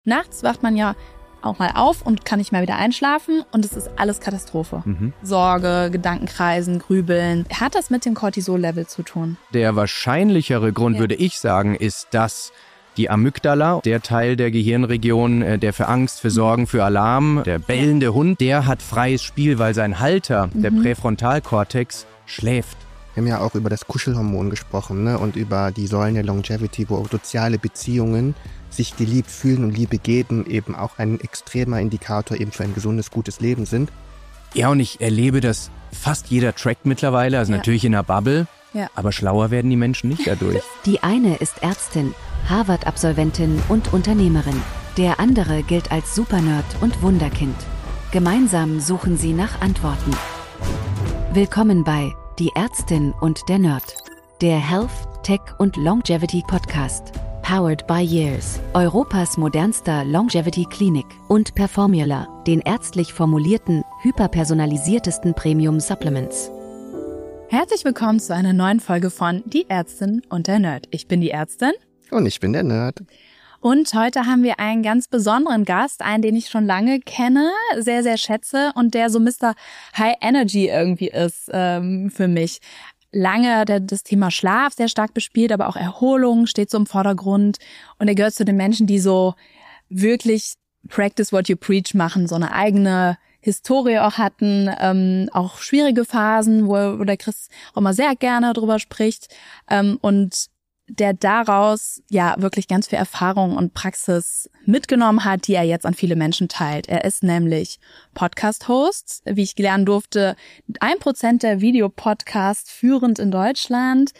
Nachts wacht man ja auch mal auf und kann nicht mehr wieder einschlafen und es ist alles Katastrophe. Sorge, Gedankenkreisen, Grübeln. Hat das mit dem Cortisol-Level zu tun? Der wahrscheinlichere Grund, würde ich sagen, ist, dass die Amygdala, der Teil der Gehirnregion, der für Angst, für Sorgen, für Alarm, der bellende Hund, der hat freies Spiel, weil sein Halter, der Präfrontalkortex, schläft. Wir haben ja auch über das Kuschelhormon gesprochen, ne? Und über die Säulen der Longevity, wo soziale Beziehungen, sich geliebt fühlen und Liebe geben, eben auch ein extremer Indikator eben für ein gesundes, gutes Leben sind. Ja, und ich erlebe das fast jeder trackt mittlerweile, also natürlich in einer Bubble, aber schlauer werden die Menschen nicht dadurch. Die eine ist Ärztin, Harvard-Absolventin und Unternehmerin. Der andere gilt als Supernerd und Wunderkind. Gemeinsam suchen sie nach Antworten. Willkommen bei Die Ärztin und der Nerd. Der Health, Tech und Longevity Podcast. Powered by Years, Europas modernster Longevity-Klinik, und Performula, den ärztlich formulierten, hyperpersonalisiertesten Premium-Supplements. Herzlich willkommen zu einer neuen Folge von Die Ärztin und der Nerd. Ich bin die Ärztin. Und ich bin der Nerd. Und heute haben wir einen ganz besonderen Gast, einen, den ich schon lange kenne, sehr, sehr schätze und der so Mr. High Energy irgendwie ist für mich. Lange das Thema Schlaf sehr stark bespielt, aber auch Erholung steht so im Vordergrund. Und er gehört zu den Menschen, die so wirklich practice what you preach machen, so eine eigene Historie auch hatten, auch schwierige Phasen, wo der Chris auch mal sehr gerne drüber spricht, und der daraus ja wirklich ganz viel Erfahrung und Praxis mitgenommen hat, die er jetzt an viele Menschen teilt. Er ist nämlich Podcast-Host, wie ich lernen durfte, 1% der Videopodcast führend in Deutschland,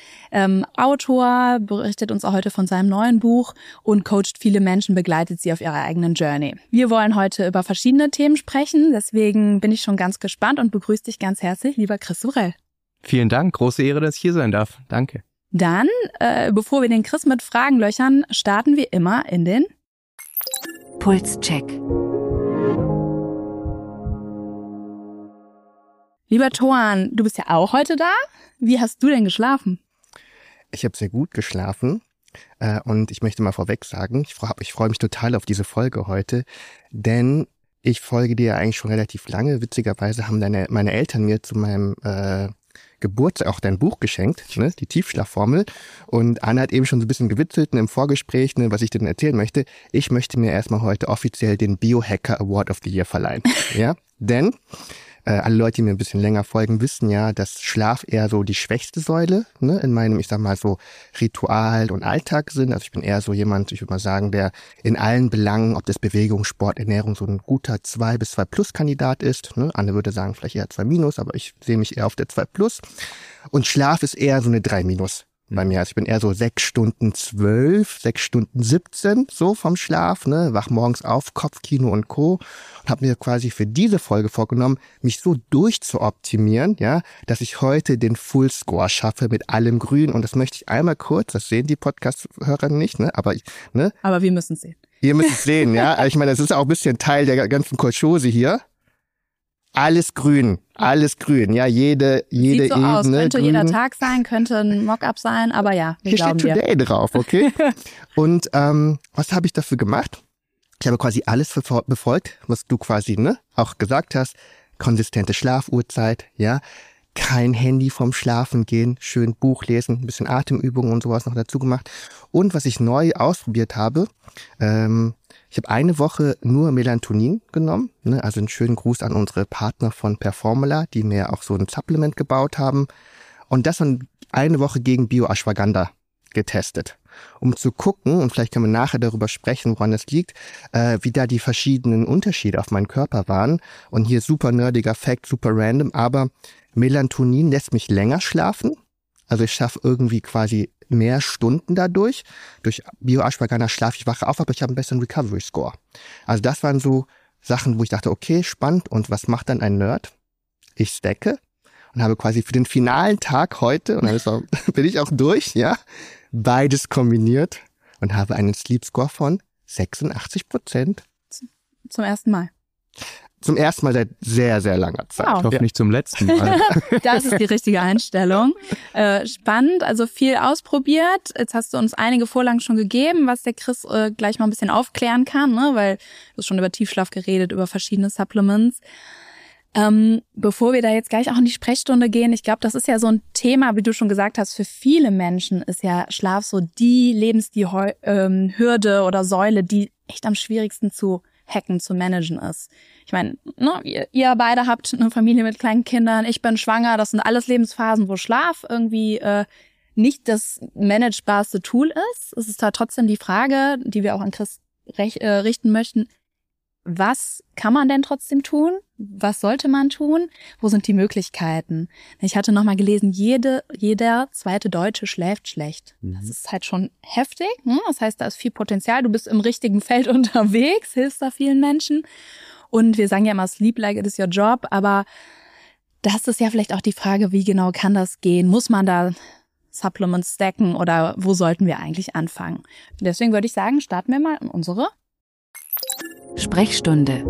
Autor, berichtet uns auch heute von seinem neuen Buch und coacht viele Menschen, begleitet sie auf ihrer eigenen Journey. Wir wollen heute über verschiedene Themen sprechen, deswegen bin ich schon ganz gespannt und begrüße dich ganz herzlich, lieber Chris Sorel. Vielen Dank, große Ehre, dass ich hier sein darf. Danke. Dann, bevor wir den Chris mit Fragen löchern, starten wir immer in den Pulscheck. Lieber Toan, du bist ja auch heute da. Wie hast du denn geschlafen? Ich habe sehr gut geschlafen und ich möchte mal vorweg sagen, ich freue mich total auf diese Folge heute, denn ich folge dir ja eigentlich schon relativ lange. Witzigerweise haben meine Eltern mir zu meinem Geburtstag auch dein Buch geschenkt, ne, die Tiefschlafformel. Und Anna hat eben schon so ein bisschen gewitzelt, im Vorgespräch, ne, was ich dir denn erzählen möchte. Ich möchte mir erstmal heute offiziell den Biohacker Award of the Year verleihen. Ja, denn alle Leute, die mir ein bisschen länger folgen, wissen ja, dass Schlaf eher so die schwächste Säule, ne, in meinem, ich sag mal so, Ritual und Alltag sind. Also ich bin eher so jemand, ich würde mal sagen, der in allen Belangen, ob das Bewegung, Sport, Ernährung, so ein guter 2 bis 2+ Kandidat ist. Ne? Anne würde sagen, vielleicht eher 2-, aber ich sehe mich eher auf der 2+. Und Schlaf ist eher so eine 3- bei mir. Also ich bin eher so 6 Stunden 12, 6 Stunden 17, so vom Schlaf, ne, wach morgens auf, Kopfkino und Co. Und habe mir quasi für diese Folge vorgenommen, mich so durchzuoptimieren, ja, dass ich heute den Full-Score schaffe mit allem Grün. Und das möchte ich einmal kurz, das sehen die Podcast-Hörer nicht, ne, aber wir müssen es sehen. Ihr müsst es sehen, ja. Ich meine, das ist auch ein bisschen Teil der ganzen Kolchose hier. Alles grün, ja, jede Sieht so Ebene aus, könnte grün. jeder Tag sein, könnte ein Mock-up sein, aber ja, wir Hier glauben steht Today drauf, okay? Und was habe ich dafür gemacht? Ich habe quasi alles befolgt, was du quasi auch gesagt hast. Konsistente Schlafuhrzeit, ja. Kein Handy vorm Schlafen gehen, schön Buch lesen, ein bisschen Atemübungen und sowas noch dazu gemacht. Und was ich neu ausprobiert habe, ich habe eine Woche nur Melatonin genommen, ne? Also einen schönen Gruß an unsere Partner von Performula, die mir auch so ein Supplement gebaut haben. Und das dann eine Woche gegen Bio-Ashwagandha getestet, um zu gucken, und vielleicht können wir nachher darüber sprechen, woran das liegt, wie da die verschiedenen Unterschiede auf meinen Körper waren. Und hier super nerdiger Fact, super random, aber Melatonin lässt mich länger schlafen. Also ich schaffe irgendwie quasi mehr Stunden dadurch. Durch Bio-Ashwagandha schlafe ich wacher auf, aber ich habe einen besseren Recovery-Score. Also das waren so Sachen, wo ich dachte, okay, spannend. Und was macht dann ein Nerd? Ich stacke und habe quasi für den finalen Tag heute, und dann bin ich auch durch, ja, beides kombiniert und habe einen Sleep Score von 86%. Zum ersten Mal. zum ersten Mal seit sehr, sehr langer Zeit. Wow. Ich hoffe nicht zum letzten Mal. Das ist die richtige Einstellung. Spannend, also viel ausprobiert. Jetzt hast du uns einige Vorlagen schon gegeben, was der Chris gleich mal ein bisschen aufklären kann, ne? Weil du hast schon über Tiefschlaf geredet, über verschiedene Supplements. Bevor wir da jetzt gleich auch in die Sprechstunde gehen, ich glaube, das ist ja so ein Thema, wie du schon gesagt hast, für viele Menschen ist ja Schlaf so die Hürde oder Säule, die echt am schwierigsten zu hacken, zu managen ist. Ich meine, ne, ihr beide habt eine Familie mit kleinen Kindern, ich bin schwanger, das sind alles Lebensphasen, wo Schlaf irgendwie nicht das managebarste Tool ist. Es ist da trotzdem die Frage, die wir auch an Chris richten möchten, was kann man denn trotzdem tun? Was sollte man tun? Wo sind die Möglichkeiten? Ich hatte noch mal gelesen, jeder zweite Deutsche schläft schlecht. Das ist halt schon heftig, ne? Das heißt, da ist viel Potenzial. Du bist im richtigen Feld unterwegs, hilfst da vielen Menschen. Und wir sagen ja immer, sleep like it is your job. Aber das ist ja vielleicht auch die Frage, wie genau kann das gehen? Muss man da Supplements stacken oder wo sollten wir eigentlich anfangen? Deswegen würde ich sagen, starten wir mal in unsere Sprechstunde.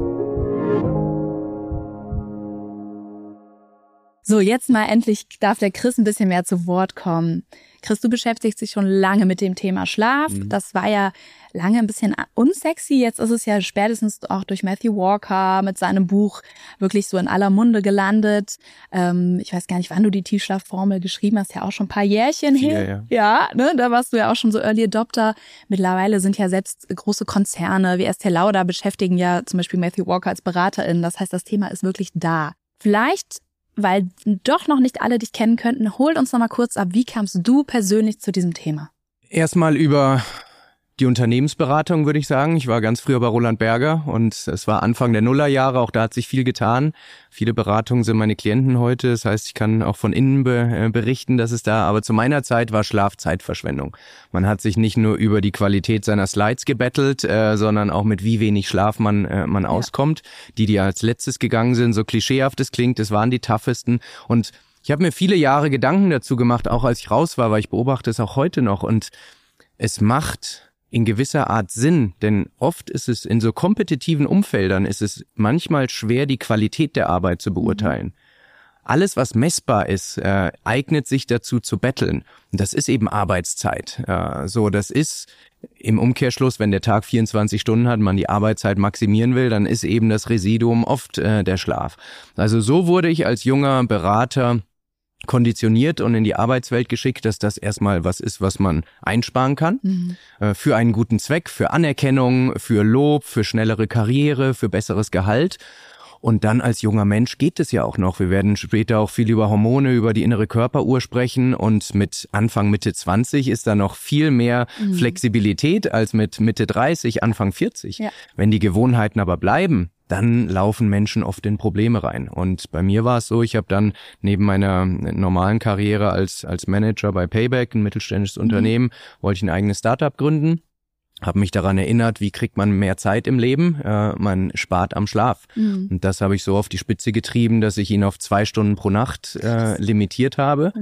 So, jetzt mal endlich darf der Chris ein bisschen mehr zu Wort kommen. Chris, du beschäftigst dich schon lange mit dem Thema Schlaf. Das war ja lange ein bisschen unsexy. Jetzt ist es ja spätestens auch durch Matthew Walker mit seinem Buch wirklich so in aller Munde gelandet. Ich weiß gar nicht, wann du die Tiefschlafformel geschrieben hast, ja auch schon ein paar Jährchen her. Ja, ne, da warst du ja auch schon so Early Adopter. Mittlerweile sind ja selbst große Konzerne wie Estée Lauder beschäftigen ja zum Beispiel Matthew Walker als Beraterin. Das heißt, das Thema ist wirklich da. Vielleicht, weil doch noch nicht alle dich kennen könnten, hol uns noch mal kurz ab, wie kamst du persönlich zu diesem Thema? Erstmal über die Unternehmensberatung, würde ich sagen. Ich war ganz früher bei Roland Berger und es war Anfang der Nullerjahre, auch da hat sich viel getan. Viele Beratungen sind meine Klienten heute, das heißt, ich kann auch von innen berichten, dass es da, aber zu meiner Zeit war Schlaf Zeitverschwendung. Man hat sich nicht nur über die Qualität seiner Slides gebettelt, sondern auch mit wie wenig Schlaf man auskommt. Die als letztes gegangen sind, so klischeehaft es klingt, das waren die toughesten und ich habe mir viele Jahre Gedanken dazu gemacht, auch als ich raus war, weil ich beobachte es auch heute noch und es macht in gewisser Art Sinn, denn oft ist es in so kompetitiven Umfeldern ist es manchmal schwer, die Qualität der Arbeit zu beurteilen. Alles, was messbar ist, eignet sich dazu zu betteln. Und das ist eben Arbeitszeit. Das ist im Umkehrschluss, wenn der Tag 24 Stunden hat, man die Arbeitszeit maximieren will, dann ist eben das Residuum oft der Schlaf. Also so wurde ich als junger Berater konditioniert und in die Arbeitswelt geschickt, dass das erstmal was ist, was man einsparen kann. Für einen guten Zweck, für Anerkennung, für Lob, für schnellere Karriere, für besseres Gehalt. Und dann als junger Mensch geht es ja auch noch. Wir werden später auch viel über Hormone, über die innere Körperuhr sprechen und mit Anfang, Mitte 20 ist da noch viel mehr Flexibilität als mit Mitte 30, Anfang 40. Ja. Wenn die Gewohnheiten aber bleiben, dann laufen Menschen oft in Probleme rein. Und bei mir war es so, ich habe dann neben meiner normalen Karriere als Manager bei Payback, ein mittelständisches Unternehmen, wollte ich ein eigenes Startup gründen. Habe mich daran erinnert, wie kriegt man mehr Zeit im Leben? Man spart am Schlaf. Und das habe ich so auf die Spitze getrieben, dass ich ihn auf 2 Stunden pro Nacht limitiert habe.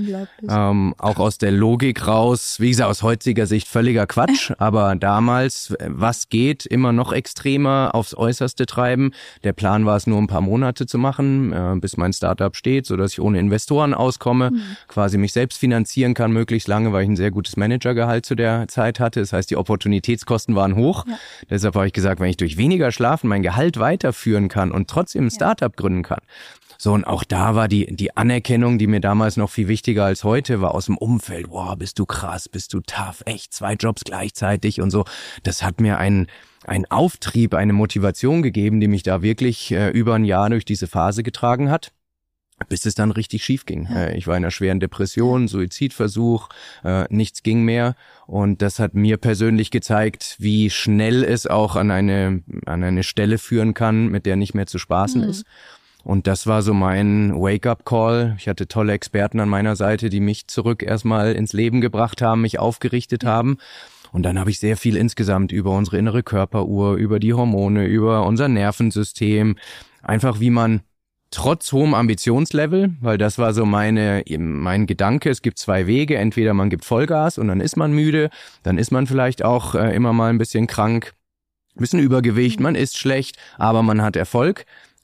Auch aus der Logik raus, wie gesagt, aus heutiger Sicht völliger Quatsch. Aber damals, was geht, immer noch extremer aufs Äußerste treiben. Der Plan war es nur ein paar Monate zu machen, bis mein Startup steht, sodass ich ohne Investoren auskomme, quasi mich selbst finanzieren kann, möglichst lange, weil ich ein sehr gutes Managergehalt zu der Zeit hatte. Das heißt, die Opportunitätskosten waren hoch. Ja. Deshalb habe ich gesagt, wenn ich durch weniger Schlafen mein Gehalt weiterführen kann und trotzdem ein Startup gründen kann. So, und auch da war die Anerkennung, die mir damals noch viel wichtiger als heute war, aus dem Umfeld. Wow, bist du krass, bist du tough, echt 2 Jobs gleichzeitig und so. Das hat mir einen Auftrieb, eine Motivation gegeben, die mich da wirklich über ein Jahr durch diese Phase getragen hat. Bis es dann richtig schief ging. Ich war in einer schweren Depression, Suizidversuch, nichts ging mehr. Und das hat mir persönlich gezeigt, wie schnell es auch an eine Stelle führen kann, mit der nicht mehr zu spaßen ist. Und das war so mein Wake-up-Call. Ich hatte tolle Experten an meiner Seite, die mich zurück erstmal ins Leben gebracht haben, mich aufgerichtet haben. Und dann habe ich sehr viel insgesamt über unsere innere Körperuhr, über die Hormone, über unser Nervensystem, einfach wie man trotz hohem Ambitionslevel, weil das war so mein Gedanke, es gibt 2 Wege, entweder man gibt Vollgas und dann ist man müde, dann ist man vielleicht auch immer mal ein bisschen krank, ein bisschen Übergewicht, man isst schlecht, aber man hat Erfolg.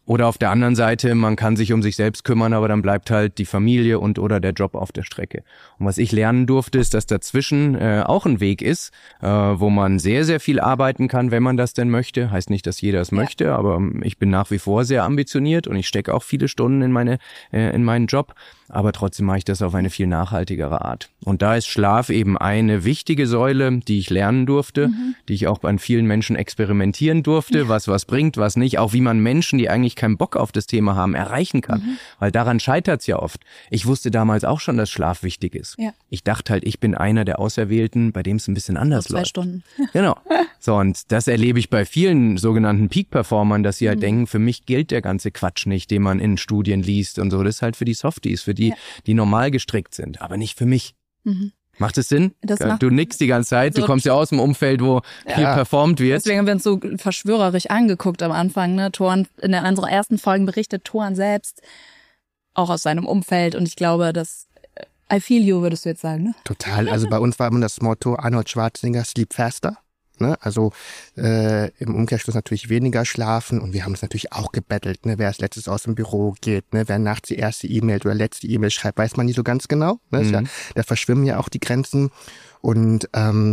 Oder auf der anderen Seite, man kann sich um sich selbst kümmern, aber dann bleibt halt die Familie und oder der Job auf der Strecke. Und was ich lernen durfte, ist, dass dazwischen auch ein Weg ist, wo man sehr, sehr viel arbeiten kann, wenn man das denn möchte. Heißt nicht, dass jeder es möchte, aber ich bin nach wie vor sehr ambitioniert und ich stecke auch viele Stunden in meinen Job. Aber trotzdem mache ich das auf eine viel nachhaltigere Art. Und da ist Schlaf eben eine wichtige Säule, die ich lernen durfte, die ich auch an vielen Menschen experimentieren durfte, was bringt, was nicht. Auch wie man Menschen, die eigentlich keinen Bock auf das Thema haben, erreichen kann. Weil daran scheitert's ja oft. Ich wusste damals auch schon, dass Schlaf wichtig ist. Ja. Ich dachte halt, ich bin einer der Auserwählten, bei dem es ein bisschen anders läuft. 2 Stunden. Genau. So, und das erlebe ich bei vielen sogenannten Peak-Performern, dass sie halt denken, für mich gilt der ganze Quatsch nicht, den man in Studien liest und so. Das ist halt für die Softies, für die, die normal gestrickt sind, aber nicht für mich. Macht es Sinn? Du nickst die ganze Zeit, du kommst ja aus dem Umfeld, wo viel performt wird. Deswegen haben wir uns so verschwörerisch angeguckt am Anfang. Ne? Thorn, in unserer ersten Folgen berichtet Thorn selbst auch aus seinem Umfeld. Und ich glaube, dass I feel you, würdest du jetzt sagen. Ne? Total. Also bei uns war immer das Motto Arnold Schwarzenegger, sleep faster. Ne? Also im Umkehrschluss natürlich weniger schlafen und wir haben es natürlich auch gebettelt, ne? Wer als letztes aus dem Büro geht, ne? Wer nachts die erste E-Mail oder letzte E-Mail schreibt, weiß man nicht so ganz genau. Ne? Ja, da verschwimmen ja auch die Grenzen und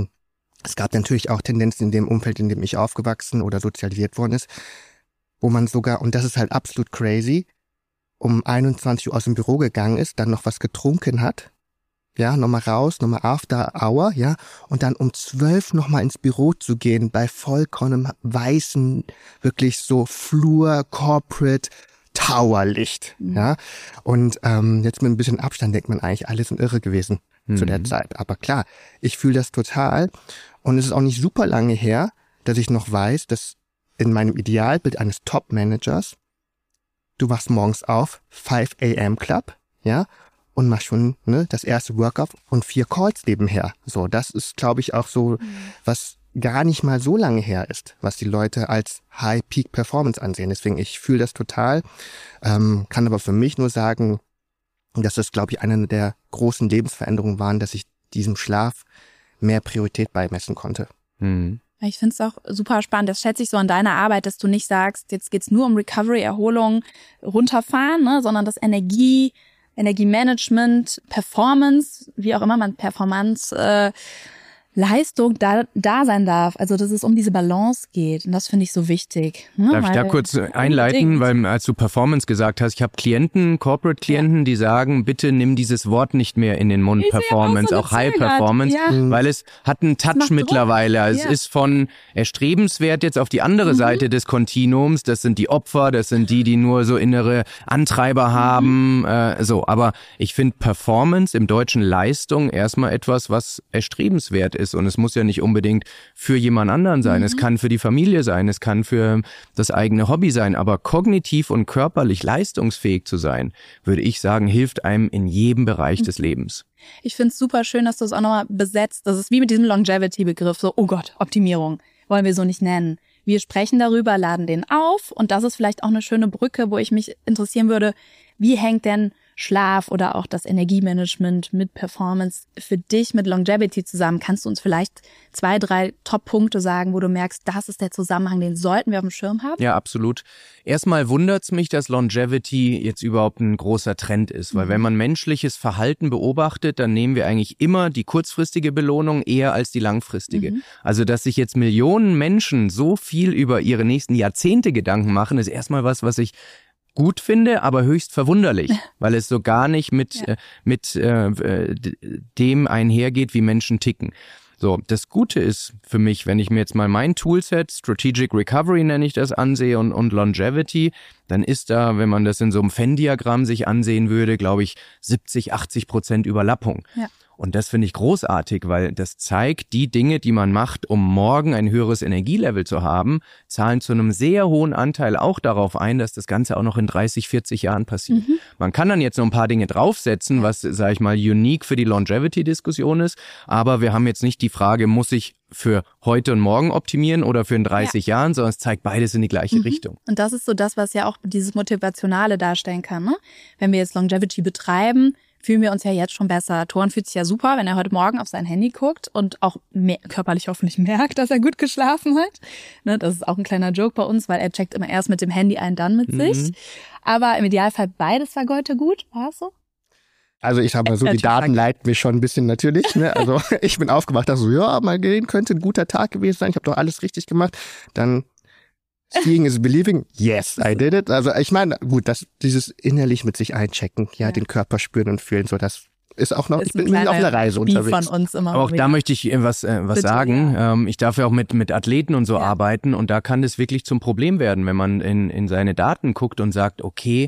es gab natürlich auch Tendenzen in dem Umfeld, in dem ich aufgewachsen oder sozialisiert worden ist, wo man sogar, und das ist halt absolut crazy, um 21 Uhr aus dem Büro gegangen ist, dann noch was getrunken hat, ja, nochmal raus, nochmal After Hour, ja, und dann um 12 nochmal ins Büro zu gehen, bei vollkommenem weißen, wirklich so Flur, Corporate, Towerlicht, ja, und jetzt mit ein bisschen Abstand denkt man eigentlich, alle sind irre gewesen zu der Zeit, aber klar, ich fühle das total und es ist auch nicht super lange her, dass ich noch weiß, dass in meinem Idealbild eines Top-Managers, du wachst morgens auf, 5 a.m. Club, ja, und mach schon das erste Workout und 4 Calls nebenher. So, das ist, glaube ich, auch so, was gar nicht mal so lange her ist, was die Leute als High-Peak-Performance ansehen. Deswegen, ich fühle das total, kann aber für mich nur sagen, dass das, glaube ich, eine der großen Lebensveränderungen waren, dass ich diesem Schlaf mehr Priorität beimessen konnte. Ich finde es auch super spannend. Das schätze ich so an deiner Arbeit, dass du nicht sagst, jetzt geht's nur um Recovery, Erholung, runterfahren, ne, sondern das Energiemanagement, Performance, wie auch immer man Performance, Leistung da sein darf. Also dass es um diese Balance geht. Und das finde ich so wichtig. Ne? Darf ich da kurz einleiten? Weil als du Performance gesagt hast, ich habe Klienten, Corporate-Klienten, die sagen, bitte nimm dieses Wort nicht mehr in den Mund, Performance, auch High Performance, weil es hat einen Touch mittlerweile. Es ist von erstrebenswert jetzt auf die andere Seite des Kontinuums. Das sind die Opfer, das sind die nur so innere Antreiber haben. Aber ich finde Performance im Deutschen Leistung erstmal etwas, was erstrebenswert ist. Und es muss ja nicht unbedingt für jemand anderen sein. Es kann für die Familie sein, es kann für das eigene Hobby sein. Aber kognitiv und körperlich leistungsfähig zu sein, würde ich sagen, hilft einem in jedem Bereich des Lebens. Ich finde es super schön, dass du es auch nochmal besetzt. Das ist wie mit diesem Longevity-Begriff. So, oh Gott, Optimierung. Wollen wir so nicht nennen. Wir sprechen darüber, laden den auf. Und das ist vielleicht auch eine schöne Brücke, wo ich mich interessieren würde, wie hängt denn Schlaf oder auch das Energiemanagement mit Performance für dich mit Longevity zusammen? Kannst du uns vielleicht 2, 3 Top-Punkte sagen, wo du merkst, das ist der Zusammenhang, den sollten wir auf dem Schirm haben? Ja, absolut. Erstmal wundert's mich, dass Longevity jetzt überhaupt ein großer Trend ist, weil wenn man menschliches Verhalten beobachtet, dann nehmen wir eigentlich immer die kurzfristige Belohnung eher als die langfristige. Also, dass sich jetzt Millionen Menschen so viel über ihre nächsten Jahrzehnte Gedanken machen, ist erstmal was ich gut finde, aber höchst verwunderlich, weil es so gar nicht mit dem einhergeht, wie Menschen ticken. So, das Gute ist für mich, wenn ich mir jetzt mal mein Toolset, Strategic Recovery nenne ich das, ansehe und Longevity, dann ist da, wenn man das in so einem Venn-Diagramm sich ansehen würde, glaube ich, 70-80% Überlappung. Ja. Und das finde ich großartig, weil das zeigt, die Dinge, die man macht, um morgen ein höheres Energielevel zu haben, zahlen zu einem sehr hohen Anteil auch darauf ein, dass das Ganze auch noch in 30, 40 Jahren passiert. Man kann dann jetzt noch ein paar Dinge draufsetzen, was, sage ich mal, unique für die Longevity-Diskussion ist, aber wir haben jetzt nicht die Frage, muss ich für heute und morgen optimieren oder für in 30 Jahren, sondern es zeigt beides in die gleiche Richtung. Und das ist so das, was ja auch dieses Motivationale darstellen kann, ne? Wenn wir jetzt Longevity betreiben, fühlen wir uns ja jetzt schon besser. Thorn fühlt sich ja super, wenn er heute Morgen auf sein Handy guckt und auch körperlich hoffentlich merkt, dass er gut geschlafen hat. Ne, das ist auch ein kleiner Joke bei uns, weil er checkt immer erst mit dem Handy ein, dann mit sich. Aber im Idealfall beides war heute gut. War es so? Also ich sag mal so, die Daten leiten mir schon ein bisschen natürlich. Ne? Also ich bin aufgewacht, dachte so, ja, mein Gehirn könnte ein guter Tag gewesen sein. Ich habe doch alles richtig gemacht. Dann seeing is believing. Yes, I did it. Also ich meine, gut, dieses innerlich mit sich einchecken, den Körper spüren und fühlen, so das ist auch noch, ich bin auf einer Reise unterwegs. Von uns immer aber auch da möchte ich was sagen. Ja. Ich darf ja auch mit Athleten und so arbeiten und da kann es wirklich zum Problem werden, wenn man in seine Daten guckt und sagt, okay,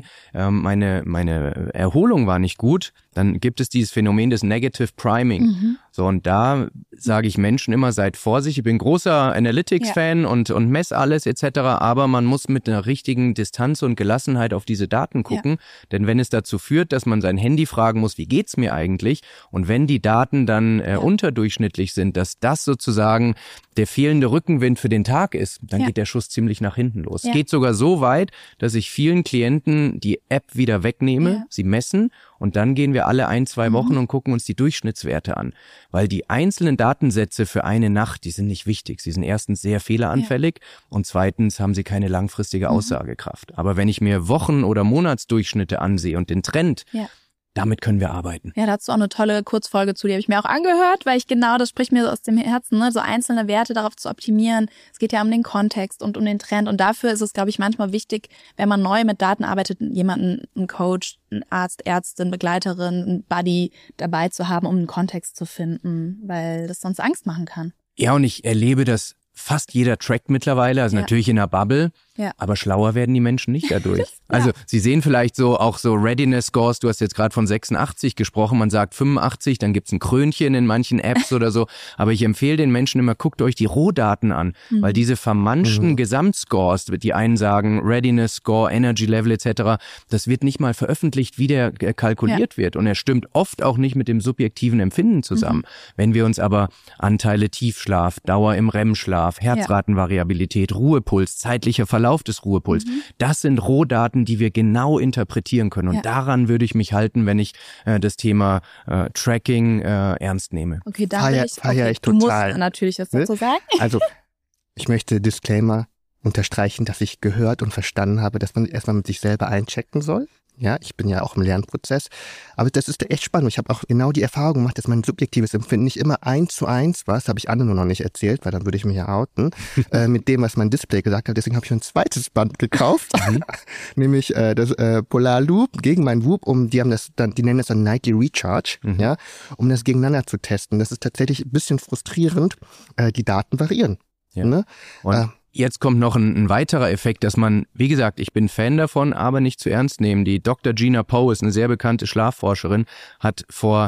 meine Erholung war nicht gut, dann gibt es dieses Phänomen des Negative Priming. So, und da sage ich Menschen immer, seid vorsichtig. Ich bin großer Analytics-Fan und mess alles etc., aber man muss mit einer richtigen Distanz und Gelassenheit auf diese Daten gucken, denn wenn es dazu führt, dass man sein Handy fragen muss, wie geht's mir eigentlich? Und wenn die Daten dann unterdurchschnittlich sind, dass das sozusagen der fehlende Rückenwind für den Tag ist, dann geht der Schuss ziemlich nach hinten los. Es geht sogar so weit, dass ich vielen Klienten die App wieder wegnehme, sie messen und dann gehen wir alle 1-2 Wochen und gucken uns die Durchschnittswerte an. Weil die einzelnen Datensätze für eine Nacht, die sind nicht wichtig. Sie sind erstens sehr fehleranfällig und zweitens haben sie keine langfristige Aussagekraft. Aber wenn ich mir Wochen- oder Monatsdurchschnitte ansehe und den Trend, damit können wir arbeiten. Ja, dazu auch eine tolle Kurzfolge zu, die habe ich mir auch angehört, weil das spricht mir so aus dem Herzen, ne? So einzelne Werte darauf zu optimieren. Es geht ja um den Kontext und um den Trend und dafür ist es, glaube ich, manchmal wichtig, wenn man neu mit Daten arbeitet, jemanden, einen Coach, einen Arzt, Ärztin, Begleiterin, einen Buddy dabei zu haben, um einen Kontext zu finden, weil das sonst Angst machen kann. Ja, und ich erlebe das fast jeder trackt mittlerweile, also natürlich in einer Bubble, aber schlauer werden die Menschen nicht dadurch. Also sie sehen vielleicht auch so Readiness Scores, du hast jetzt gerade von 86 gesprochen, man sagt 85, dann gibt's ein Krönchen in manchen Apps oder so, aber ich empfehle den Menschen immer, guckt euch die Rohdaten an, weil diese vermanschten Gesamtscores, die einen sagen Readiness Score, Energy Level etc., das wird nicht mal veröffentlicht, wie der kalkuliert wird und er stimmt oft auch nicht mit dem subjektiven Empfinden zusammen. Wenn wir uns aber Anteile Tiefschlaf, Dauer im REM-Schlaf, Herzratenvariabilität, Ruhepuls, zeitlicher Verlauf des Ruhepuls. Das sind Rohdaten, die wir genau interpretieren können. Und daran würde ich mich halten, wenn ich das Thema Tracking ernst nehme. Okay, da feier ich total. Du musst natürlich das dazu sagen. Also, ich möchte Disclaimer unterstreichen, dass ich gehört und verstanden habe, dass man erstmal mit sich selber einchecken soll. Ja, ich bin ja auch im Lernprozess. Aber das ist echt spannend. Ich habe auch genau die Erfahrung gemacht, dass mein subjektives Empfinden nicht immer 1:1 war. Das habe ich Anne nur noch nicht erzählt, weil dann würde ich mich ja outen. Mit dem, was mein Display gesagt hat. Deswegen habe ich ein zweites Band gekauft. Nämlich das Polar Loop gegen mein Whoop. Die nennen das dann Nightly Recharge. Ja, um das gegeneinander zu testen. Das ist tatsächlich ein bisschen frustrierend. Die Daten variieren. Ja. Ne? Jetzt kommt noch ein weiterer Effekt, dass man, wie gesagt, ich bin Fan davon, aber nicht zu ernst nehmen. Die Dr. Gina Poe ist eine sehr bekannte Schlafforscherin, hat vor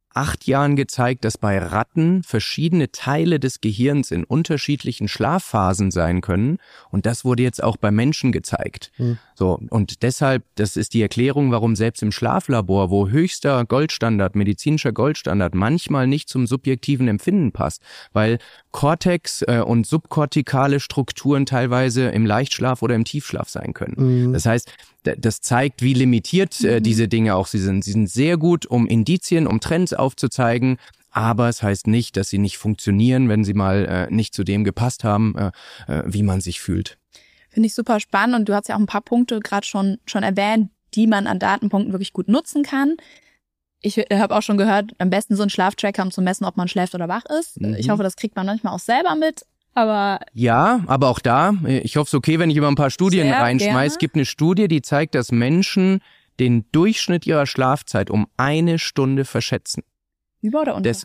8 Jahren gezeigt, dass bei Ratten verschiedene Teile des Gehirns in unterschiedlichen Schlafphasen sein können. Und das wurde jetzt auch bei Menschen gezeigt. So, und deshalb, das ist die Erklärung, warum selbst im Schlaflabor, wo höchster Goldstandard, medizinischer Goldstandard manchmal nicht zum subjektiven Empfinden passt, weil Cortex und subkortikale Strukturen teilweise im Leichtschlaf oder im Tiefschlaf sein können. Das heißt, das zeigt, wie limitiert diese Dinge auch sie sind. Sie sind sehr gut, um Indizien, um Trends aufzuzeigen, aber es heißt nicht, dass sie nicht funktionieren, wenn sie mal nicht zu dem gepasst haben, wie man sich fühlt. Finde ich super spannend und du hast ja auch ein paar Punkte gerade schon erwähnt, die man an Datenpunkten wirklich gut nutzen kann. Ich habe auch schon gehört, am besten so einen Schlaftracker, um zu messen, ob man schläft oder wach ist. Ich hoffe, das kriegt man manchmal auch selber mit. Aber auch da, ich hoffe es okay, wenn ich immer ein paar Studien reinschmeiße. Es gibt eine Studie, die zeigt, dass Menschen den Durchschnitt ihrer Schlafzeit um 1 Stunde verschätzen. Über oder unter?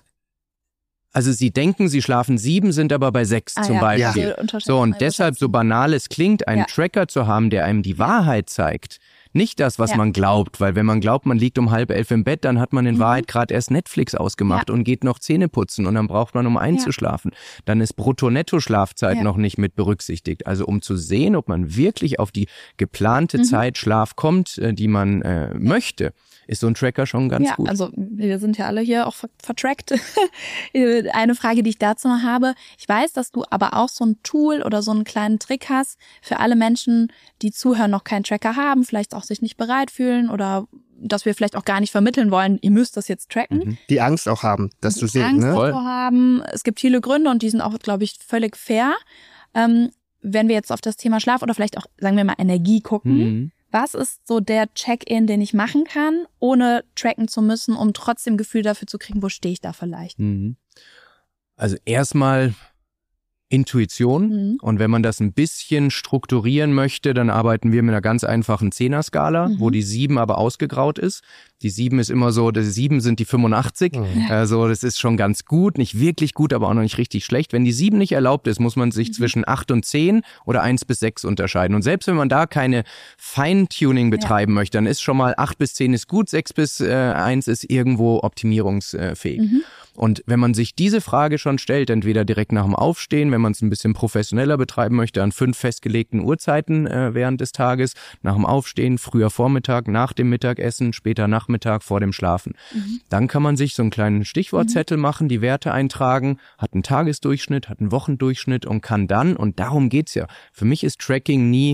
Also sie denken, sie schlafen 7, sind aber bei 6 zum Beispiel. Ja. So, und deshalb, so banal es klingt, einen Tracker zu haben, der einem die Wahrheit zeigt, nicht das, was man glaubt, weil wenn man glaubt, man liegt um 10:30 im Bett, dann hat man in Wahrheit gerade erst Netflix ausgemacht und geht noch Zähne putzen und dann braucht man, um einzuschlafen. Dann ist Brutto-Netto-Schlafzeit noch nicht mit berücksichtigt. Also um zu sehen, ob man wirklich auf die geplante Zeit Schlaf kommt, die man möchte, ist so ein Tracker schon ganz gut. Ja, also wir sind ja alle hier auch vertrackt. Eine Frage, die ich dazu noch habe. Ich weiß, dass du aber auch so ein Tool oder so einen kleinen Trick hast für alle Menschen, die zuhören, noch keinen Tracker haben, vielleicht auch sich nicht bereit fühlen oder dass wir vielleicht auch gar nicht vermitteln wollen, ihr müsst das jetzt tracken. Die Angst auch haben, dass du siehst, Angst ne? davor haben. Es gibt viele Gründe und die sind auch, glaube ich, völlig fair. Wenn wir jetzt auf das Thema Schlaf oder vielleicht auch, sagen wir mal, Energie gucken, was ist so der Check-in, den ich machen kann, ohne tracken zu müssen, um trotzdem Gefühl dafür zu kriegen, wo stehe ich da vielleicht? Also erstmal Intuition. Und wenn man das ein bisschen strukturieren möchte, dann arbeiten wir mit einer ganz einfachen 10er-Skala, wo die 7 aber ausgegraut ist. Die 7 ist immer so, die 7 sind die 85. Also das ist schon ganz gut, nicht wirklich gut, aber auch noch nicht richtig schlecht. Wenn die 7 nicht erlaubt ist, muss man sich zwischen 8 und 10 oder 1 bis 6 unterscheiden. Und selbst wenn man da keine Feintuning betreiben möchte, dann ist schon mal 8 bis 10 ist gut, 6 bis 1 ist irgendwo optimierungsfähig. Und wenn man sich diese Frage schon stellt, entweder direkt nach dem Aufstehen, wenn man es ein bisschen professioneller betreiben möchte, an 5 festgelegten Uhrzeiten während des Tages, nach dem Aufstehen, früher Vormittag, nach dem Mittagessen, später Nachmittag, vor dem Schlafen. Dann kann man sich so einen kleinen Stichwortzettel machen, die Werte eintragen, hat einen Tagesdurchschnitt, hat einen Wochendurchschnitt und kann dann, und darum geht's ja, für mich ist Tracking nie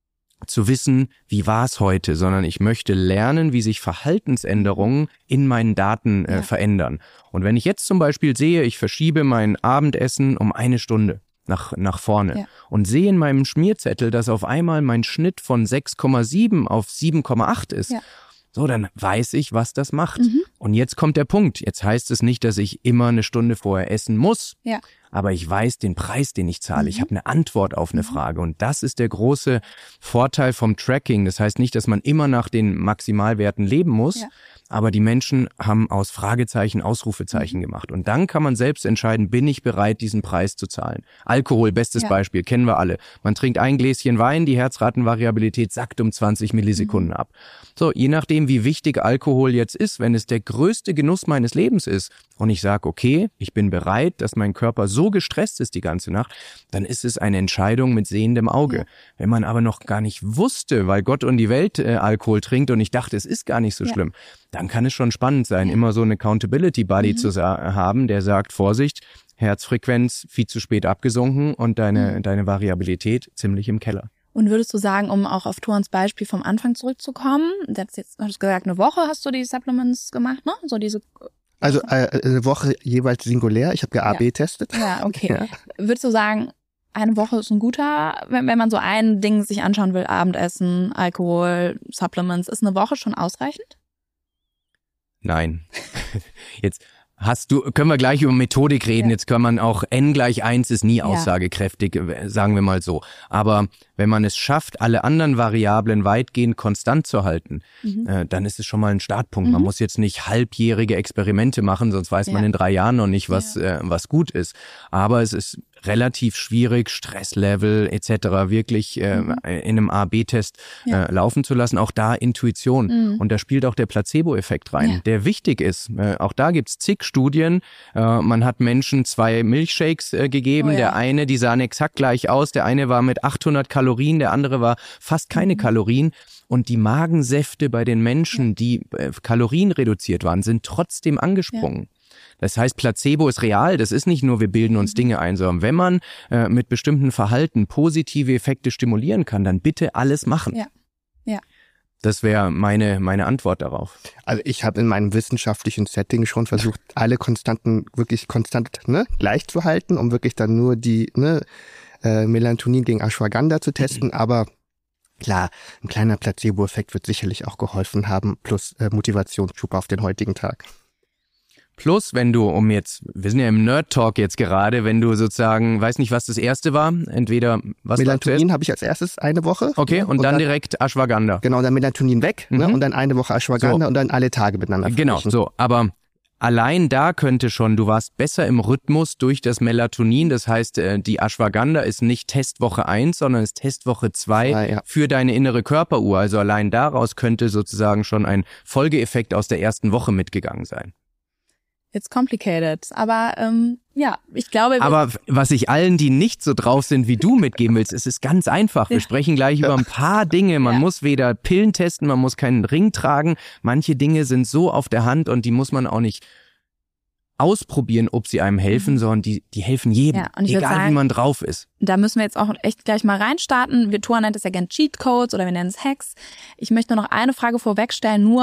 zu wissen, wie war es heute, sondern ich möchte lernen, wie sich Verhaltensänderungen in meinen Daten verändern. Und wenn ich jetzt zum Beispiel sehe, ich verschiebe mein Abendessen um 1 Stunde nach vorne und sehe in meinem Schmierzettel, dass auf einmal mein Schnitt von 6,7 auf 7,8 ist, so, dann weiß ich, was das macht. Und jetzt kommt der Punkt. Jetzt heißt es nicht, dass ich immer 1 Stunde vorher essen muss. Aber ich weiß den Preis, den ich zahle. Ich habe eine Antwort auf eine Frage. Und das ist der große Vorteil vom Tracking. Das heißt nicht, dass man immer nach den Maximalwerten leben muss. Aber die Menschen haben aus Fragezeichen Ausrufezeichen gemacht. Und dann kann man selbst entscheiden, bin ich bereit, diesen Preis zu zahlen. Alkohol, bestes Beispiel, kennen wir alle. Man trinkt ein Gläschen Wein, die Herzratenvariabilität sackt um 20 Millisekunden ab. So, je nachdem, wie wichtig Alkohol jetzt ist, wenn es der größte Genuss meines Lebens ist und ich sage, okay, ich bin bereit, dass mein Körper so gestresst ist die ganze Nacht, dann ist es eine Entscheidung mit sehendem Auge. Wenn man aber noch gar nicht wusste, weil Gott und die Welt Alkohol trinkt und ich dachte, es ist gar nicht so schlimm, dann kann es schon spannend sein, immer so einen Accountability Buddy zu haben, der sagt, Vorsicht, Herzfrequenz viel zu spät abgesunken und deine Variabilität ziemlich im Keller. Und würdest du sagen, um auch auf Thorns Beispiel vom Anfang zurückzukommen, hast du gesagt, eine Woche hast du die Supplements gemacht, ne? So diese. Also eine Woche jeweils singulär. Ich habe AB testet. Ja, okay. Würdest du sagen, eine Woche ist ein guter, wenn man so ein Ding sich anschauen will, Abendessen, Alkohol, Supplements, ist eine Woche schon ausreichend? Nein. Jetzt können wir gleich über Methodik reden, jetzt kann man auch n=1 ist nie aussagekräftig, sagen wir mal so. Aber wenn man es schafft, alle anderen Variablen weitgehend konstant zu halten, dann ist es schon mal ein Startpunkt. Man muss jetzt nicht halbjährige Experimente machen, sonst weiß man in 3 Jahren noch nicht, was gut ist. Aber es ist relativ schwierig, Stresslevel etc. wirklich in einem A-B-Test laufen zu lassen. Auch da Intuition. Und da spielt auch der Placebo-Effekt rein, der wichtig ist. Auch da gibt's zig Studien. Man hat Menschen 2 Milchshakes gegeben. Der eine, die sahen exakt gleich aus. Der eine war mit 800 Kalorien, der andere war fast keine Kalorien. Und die Magensäfte bei den Menschen, die kalorienreduziert waren, sind trotzdem angesprungen. Das heißt, Placebo ist real, das ist nicht nur, wir bilden uns Dinge ein, sondern wenn man mit bestimmten Verhalten positive Effekte stimulieren kann, dann bitte alles machen. Ja. Das wäre meine Antwort darauf. Also ich habe in meinem wissenschaftlichen Setting schon versucht, alle Konstanten wirklich konstant gleich zu halten, um wirklich dann nur die Melatonin gegen Ashwagandha zu testen, aber klar, ein kleiner Placebo-Effekt wird sicherlich auch geholfen haben, plus Motivationsschub auf den heutigen Tag. Plus, wenn du, wir sind ja im Nerd-Talk jetzt gerade, wenn du sozusagen, weiß nicht, was das erste war, entweder, was Melatonin habe ich als erstes eine Woche. Okay, und dann direkt Ashwagandha. Genau, dann Melatonin weg, und dann eine Woche Ashwagandha und dann alle Tage miteinander vergleichen. Genau, so, aber allein da könnte schon, du warst besser im Rhythmus durch das Melatonin, das heißt, die Ashwagandha ist nicht Testwoche 1, sondern ist Testwoche 2 für deine innere Körperuhr, also allein daraus könnte sozusagen schon ein Folgeeffekt aus der ersten Woche mitgegangen sein. It's complicated, aber ich glaube... Aber was ich allen, die nicht so drauf sind, wie du mitgeben willst, es ist ganz einfach. Wir sprechen gleich über ein paar Dinge. Man muss weder Pillen testen, man muss keinen Ring tragen. Manche Dinge sind so auf der Hand und die muss man auch nicht ausprobieren, ob sie einem helfen, sondern die helfen jedem, egal wie man drauf ist. Da müssen wir jetzt auch echt gleich mal reinstarten. Thor nennt es ja gerne Cheat Codes oder wir nennen es Hacks. Ich möchte noch eine Frage vorwegstellen, nur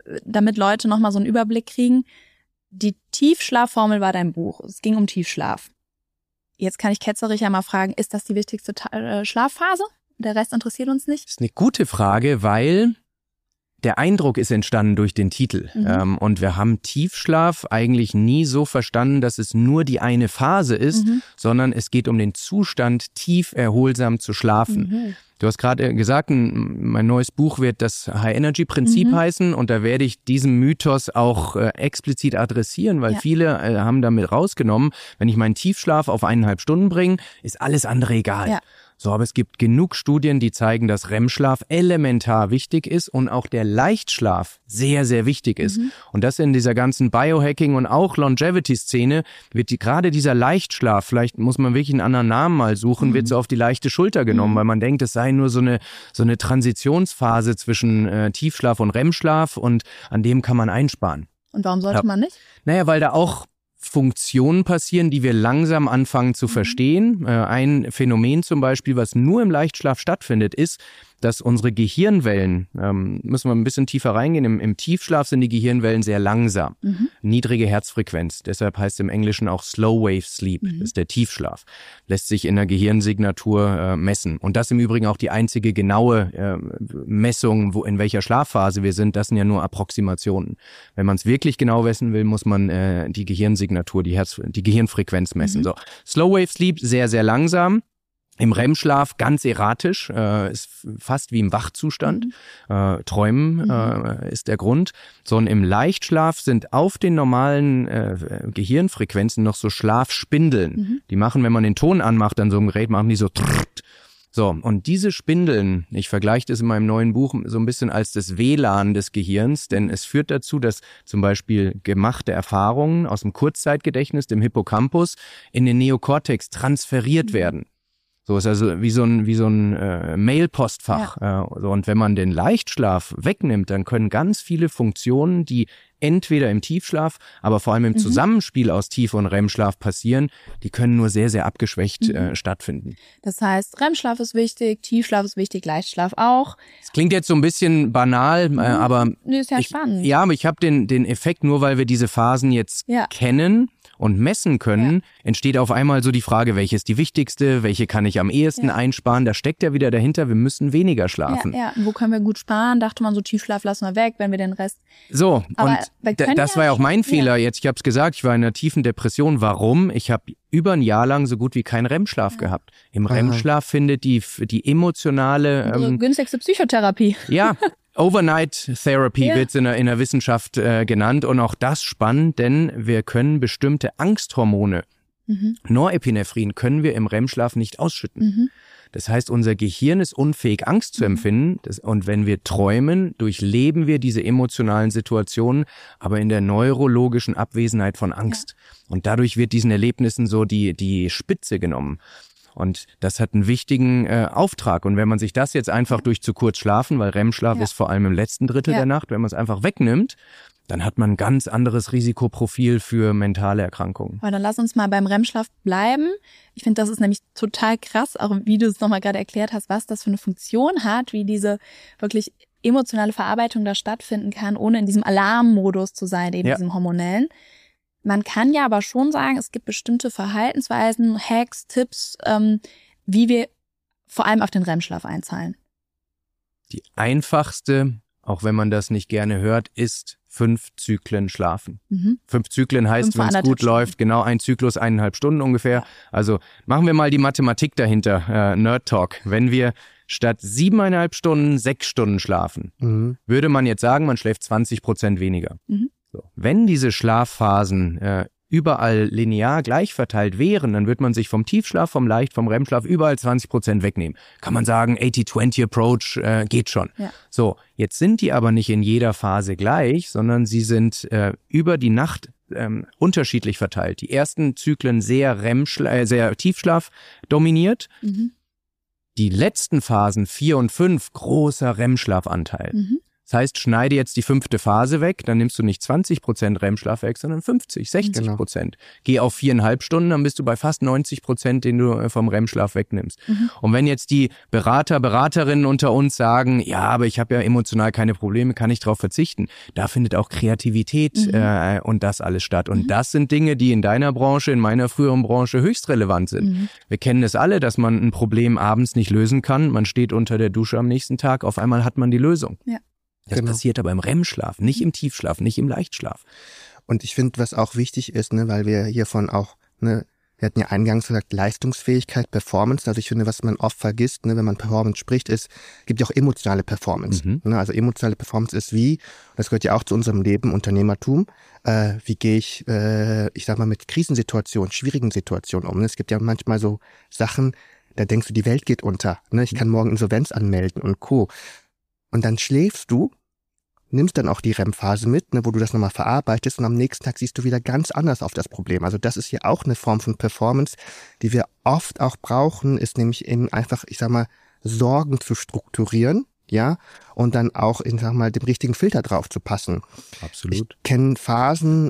damit Leute nochmal so einen Überblick kriegen. Die Tiefschlafformel war dein Buch. Es ging um Tiefschlaf. Jetzt kann ich ketzerisch ja mal fragen, ist das die wichtigste Schlafphase? Der Rest interessiert uns nicht? Das ist eine gute Frage, weil der Eindruck ist entstanden durch den Titel. Und wir haben Tiefschlaf eigentlich nie so verstanden, dass es nur die eine Phase ist, sondern es geht um den Zustand, tief erholsam zu schlafen. Du hast gerade gesagt, mein neues Buch wird das High-Energy-Prinzip heißen und da werde ich diesen Mythos auch explizit adressieren, weil viele haben damit rausgenommen, wenn ich meinen Tiefschlaf auf 1,5 Stunden bringe, ist alles andere egal. Ja. So, aber es gibt genug Studien, die zeigen, dass REM-Schlaf elementar wichtig ist und auch der Leichtschlaf sehr, sehr wichtig ist. Und das in dieser ganzen Biohacking- und auch Longevity-Szene wird gerade dieser Leichtschlaf, vielleicht muss man wirklich einen anderen Namen mal suchen, wird so auf die leichte Schulter genommen, weil man denkt, es sei nur so eine Transitionsphase zwischen Tiefschlaf und REM-Schlaf und an dem kann man einsparen. Und warum sollte man nicht? Naja, weil da auch Funktionen passieren, die wir langsam anfangen zu verstehen. Ein Phänomen zum Beispiel, was nur im Leichtschlaf stattfindet, ist, dass unsere Gehirnwellen, müssen wir ein bisschen tiefer reingehen, im Tiefschlaf sind die Gehirnwellen sehr langsam, niedrige Herzfrequenz, deshalb heißt es im Englischen auch Slow Wave Sleep, das ist der Tiefschlaf, lässt sich in der Gehirnsignatur messen und das im Übrigen auch die einzige genaue Messung, in welcher Schlafphase wir sind, das sind ja nur Approximationen. Wenn man es wirklich genau messen will, muss man die Gehirnsignatur, die Gehirnfrequenz messen. So. Slow Wave Sleep, sehr, sehr langsam. Im REM-Schlaf ganz erratisch, ist fast wie im Wachzustand. Träumen ist der Grund. So, und im Leichtschlaf sind auf den normalen Gehirnfrequenzen noch so Schlafspindeln. Die machen, wenn man den Ton anmacht an so einem Gerät, machen die so trrrt. So, und diese Spindeln, ich vergleiche das in meinem neuen Buch so ein bisschen als das WLAN des Gehirns, denn es führt dazu, dass zum Beispiel gemachte Erfahrungen aus dem Kurzzeitgedächtnis, dem Hippocampus, in den Neokortex transferiert werden. So ist also wie so ein Mailpostfach. Ja. So, und wenn man den Leichtschlaf wegnimmt, dann können ganz viele Funktionen, die entweder im Tiefschlaf, aber vor allem im Zusammenspiel aus Tief- und REM-Schlaf passieren, die können nur sehr, sehr abgeschwächt stattfinden. Das heißt, REM-Schlaf ist wichtig, Tiefschlaf ist wichtig, Leichtschlaf auch. Das klingt jetzt so ein bisschen banal, aber Nee, ist ja spannend. Ja, aber ich habe den Effekt, nur weil wir diese Phasen jetzt kennen und messen können, entsteht auf einmal so die Frage, welche ist die wichtigste, welche kann ich am ehesten einsparen? Da steckt ja wieder dahinter, wir müssen weniger schlafen. Ja, wo können wir gut sparen? Dachte man so, Tiefschlaf lassen wir weg, wenn wir den Rest... So, aber und das war ja auch mein Fehler. Jetzt, ich habe es gesagt, ich war in einer tiefen Depression. Warum? Ich habe über ein Jahr lang so gut wie keinen REM-Schlaf gehabt. Im REM-Schlaf findet die emotionale... günstigste Psychotherapie. Ja, Overnight Therapy wird's in der Wissenschaft genannt und auch das spannend, denn wir können bestimmte Angsthormone, Norepinephrin, können wir im REM-Schlaf nicht ausschütten. Das heißt, unser Gehirn ist unfähig, Angst zu empfinden und wenn wir träumen, durchleben wir diese emotionalen Situationen, aber in der neurologischen Abwesenheit von Angst. Und dadurch wird diesen Erlebnissen so die Spitze genommen. Und das hat einen wichtigen Auftrag. Und wenn man sich das jetzt einfach durch zu kurz schlafen, weil REM-Schlaf ist vor allem im letzten Drittel der Nacht, wenn man es einfach wegnimmt, dann hat man ein ganz anderes Risikoprofil für mentale Erkrankungen. Aber dann lass uns mal beim REM-Schlaf bleiben. Ich finde, das ist nämlich total krass, auch wie du es nochmal gerade erklärt hast, was das für eine Funktion hat, wie diese wirklich emotionale Verarbeitung da stattfinden kann, ohne in diesem Alarmmodus zu sein, eben diesem hormonellen. Man kann ja aber schon sagen, es gibt bestimmte Verhaltensweisen, Hacks, Tipps, wie wir vor allem auf den REM-Schlaf einzahlen. Die einfachste, auch wenn man das nicht gerne hört, ist 5 Zyklen schlafen. 5 Zyklen heißt, wenn es gut läuft, genau ein Zyklus, 1,5 Stunden ungefähr. Ja. Also machen wir mal die Mathematik dahinter, Nerd Talk. Wenn wir statt 7,5 Stunden 6 Stunden schlafen, würde man jetzt sagen, man schläft 20% weniger. So. Wenn diese Schlafphasen überall linear gleich verteilt wären, dann wird man sich vom Tiefschlaf, vom REM-Schlaf überall 20% wegnehmen. Kann man sagen, 80-20 Approach geht schon. Ja. So, jetzt sind die aber nicht in jeder Phase gleich, sondern sie sind über die Nacht unterschiedlich verteilt. Die ersten Zyklen sehr Tiefschlaf dominiert. Die letzten Phasen 4 und 5 großer REM-Schlafanteil. Das heißt, schneide jetzt die 5. Phase weg, dann nimmst du nicht 20% REM-Schlaf weg, sondern 50, 60%. Genau. Geh auf 4,5 Stunden, dann bist du bei fast 90%, den du vom REM-Schlaf wegnimmst. Und wenn jetzt die Beraterinnen unter uns sagen, ja, aber ich habe ja emotional keine Probleme, kann ich drauf verzichten, da findet auch Kreativität und das alles statt. Und das sind Dinge, die in deiner Branche, in meiner früheren Branche höchst relevant sind. Wir kennen es alle, dass man ein Problem abends nicht lösen kann. Man steht unter der Dusche am nächsten Tag, auf einmal hat man die Lösung. Ja. Das passiert aber im REM-Schlaf, nicht im Tiefschlaf, nicht im Leichtschlaf. Und ich finde, was auch wichtig ist, ne, weil wir hiervon auch, ne, wir hatten ja eingangs gesagt, Leistungsfähigkeit, Performance. Also ich finde, was man oft vergisst, ne, wenn man Performance spricht, gibt ja auch emotionale Performance. Ne, also emotionale Performance ist das gehört ja auch zu unserem Leben, Unternehmertum, wie gehe ich sag mal, mit Krisensituationen, schwierigen Situationen um. Es gibt ja manchmal so Sachen, da denkst du, die Welt geht unter. Ne, ich kann morgen Insolvenz anmelden und Co. Und dann schläfst du, nimmst dann auch die REM-Phase mit, ne, wo du das nochmal verarbeitest und am nächsten Tag siehst du wieder ganz anders auf das Problem. Also das ist ja auch eine Form von Performance, die wir oft auch brauchen, ist nämlich eben einfach, ich sag mal, Sorgen zu strukturieren, ja, und dann auch, ich sag mal, dem richtigen Filter drauf zu passen. Absolut. Ich kenne Phasen,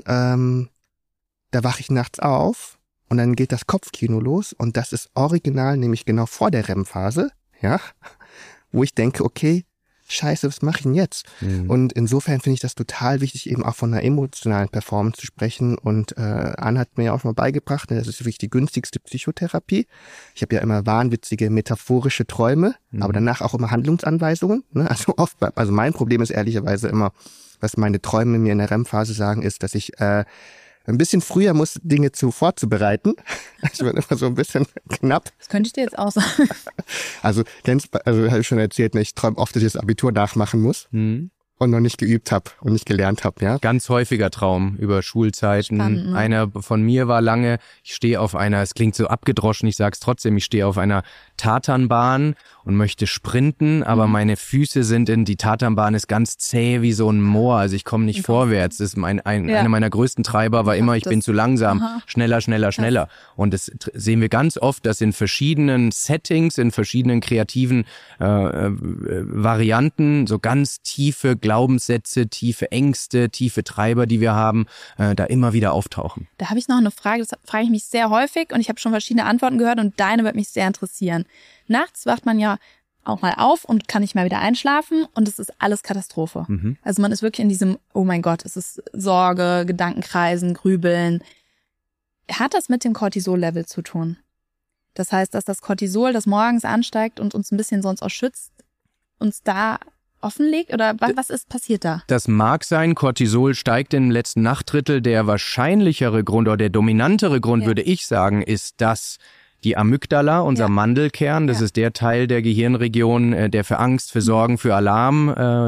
da wache ich nachts auf und dann geht das Kopfkino los und das ist original, nämlich genau vor der REM-Phase, ja, wo ich denke, okay, Scheiße, was mache ich denn jetzt? Und insofern finde ich das total wichtig, eben auch von einer emotionalen Performance zu sprechen. Und Anne hat mir ja auch mal beigebracht, das ist wirklich die günstigste Psychotherapie. Ich habe ja immer wahnwitzige metaphorische Träume, aber danach auch immer Handlungsanweisungen. Ne? Also mein Problem ist ehrlicherweise immer, was meine Träume mir in der REM-Phase sagen, ist, dass ich ein bisschen früher muss, Dinge vorzubereiten. Ich bin immer so ein bisschen knapp. Das könnte ich dir jetzt auch sagen. Also habe ich schon erzählt, ne, ich träume oft, dass ich das Abitur nachmachen muss und noch nicht geübt habe und nicht gelernt habe, ja. Ganz häufiger Traum über Schulzeiten. Spannend, ne? Einer von mir war lange, ich stehe auf einer, es klingt so abgedroschen, ich sag's trotzdem, ich stehe auf einer Tatanbahn und möchte sprinten, aber meine Füße die Tatanbahn ist ganz zäh wie so ein Moor, also ich komme nicht vorwärts. Das ist einer meiner größten Treiber war immer, ich bin zu langsam, schneller. Und das sehen wir ganz oft, dass in verschiedenen Settings, in verschiedenen kreativen Varianten so ganz tiefe Glaubenssätze, tiefe Ängste, tiefe Treiber, die wir haben, da immer wieder auftauchen. Da habe ich noch eine Frage, das frage ich mich sehr häufig und ich habe schon verschiedene Antworten gehört und deine wird mich sehr interessieren. Nachts wacht man ja auch mal auf und kann nicht mehr wieder einschlafen und es ist alles Katastrophe. Also man ist wirklich in diesem, oh mein Gott, es ist Sorge, Gedankenkreisen, Grübeln. Hat das mit dem Cortisol-Level zu tun? Das heißt, dass das Cortisol, das morgens ansteigt und uns ein bisschen sonst auch schützt, uns da offenlegt? Oder was ist passiert da? Das mag sein, Cortisol steigt im letzten Nachtdrittel. Der wahrscheinlichere Grund oder der dominantere Grund, würde ich sagen, ist, dass die Amygdala, unser Mandelkern, das ist der Teil der Gehirnregion, der für Angst, für Sorgen, für Alarm,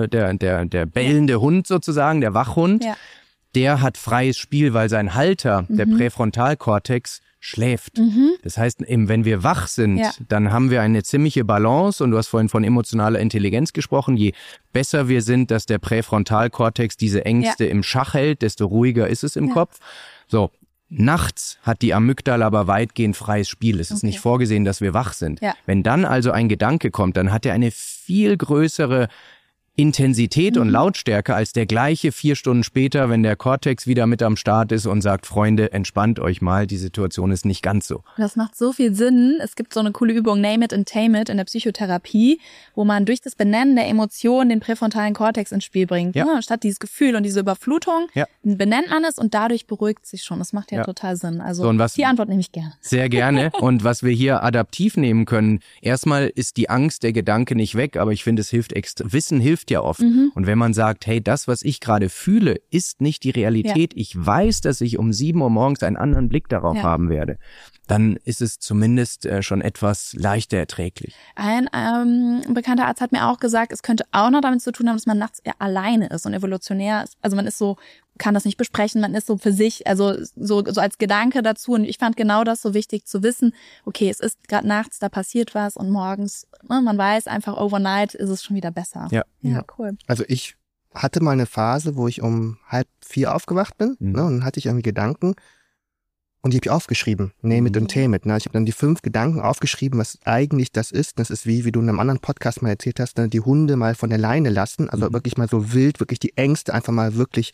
der bellende Hund sozusagen, der Wachhund, der hat freies Spiel, weil sein Halter, der Präfrontalkortex, schläft. Das heißt, wenn wir wach sind, dann haben wir eine ziemliche Balance und du hast vorhin von emotionaler Intelligenz gesprochen. Je besser wir sind, dass der Präfrontalkortex diese Ängste im Schach hält, desto ruhiger ist es im Kopf. So. Nachts hat die Amygdala aber weitgehend freies Spiel. Es ist nicht vorgesehen, dass wir wach sind. Wenn dann also ein Gedanke kommt, dann hat er eine viel größere Intensität und Lautstärke als der gleiche 4 Stunden später, wenn der Cortex wieder mit am Start ist und sagt, Freunde, entspannt euch mal, die Situation ist nicht ganz so. Das macht so viel Sinn. Es gibt so eine coole Übung, Name it and tame it in der Psychotherapie, wo man durch das Benennen der Emotionen den präfrontalen Kortex ins Spiel bringt. Ja. Statt dieses Gefühl und diese Überflutung benennt man es und dadurch beruhigt sich schon. Das macht ja total Sinn. Also die Antwort nehme ich gerne. Sehr gerne. Und was wir hier adaptiv nehmen können, erstmal ist die Angst, der Gedanke nicht weg, aber ich finde, es hilft extra. Wissen hilft ja oft. Und wenn man sagt, hey, das, was ich gerade fühle, ist nicht die Realität. Ich weiß, dass ich um 7 Uhr morgens einen anderen Blick darauf haben werde. Dann ist es zumindest schon etwas leichter erträglich. Ein bekannter Arzt hat mir auch gesagt, es könnte auch noch damit zu tun haben, dass man nachts eher alleine ist und evolutionär ist. Also man ist so, kann das nicht besprechen, man ist so für sich, also so als Gedanke dazu. Und ich fand genau das so wichtig zu wissen, okay, es ist gerade nachts, da passiert was und morgens, man weiß einfach, overnight ist es schon wieder besser. Ja, cool. Also ich hatte mal eine Phase, wo ich um 3:30 aufgewacht bin, und dann hatte ich irgendwie Gedanken. Und die habe ich aufgeschrieben, Name it und tame it. Ne? Ich habe dann die 5 Gedanken aufgeschrieben, was eigentlich das ist. Das ist wie du in einem anderen Podcast mal erzählt hast, ne? Die Hunde mal von der Leine lassen, also wirklich mal so wild, wirklich die Ängste einfach mal wirklich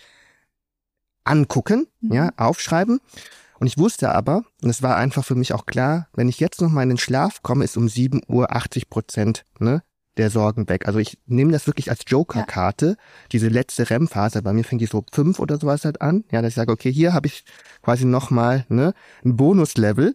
angucken, ja, aufschreiben. Und ich wusste aber, und es war einfach für mich auch klar, wenn ich jetzt noch mal in den Schlaf komme, ist um 7 Uhr 80%, ne, der Sorgen weg. Also ich nehme das wirklich als Joker-Karte, diese letzte REM-Phase. Bei mir fängt die so 5 oder sowas halt an. Ja, dass ich sage, okay, hier habe ich quasi nochmal ein Bonuslevel,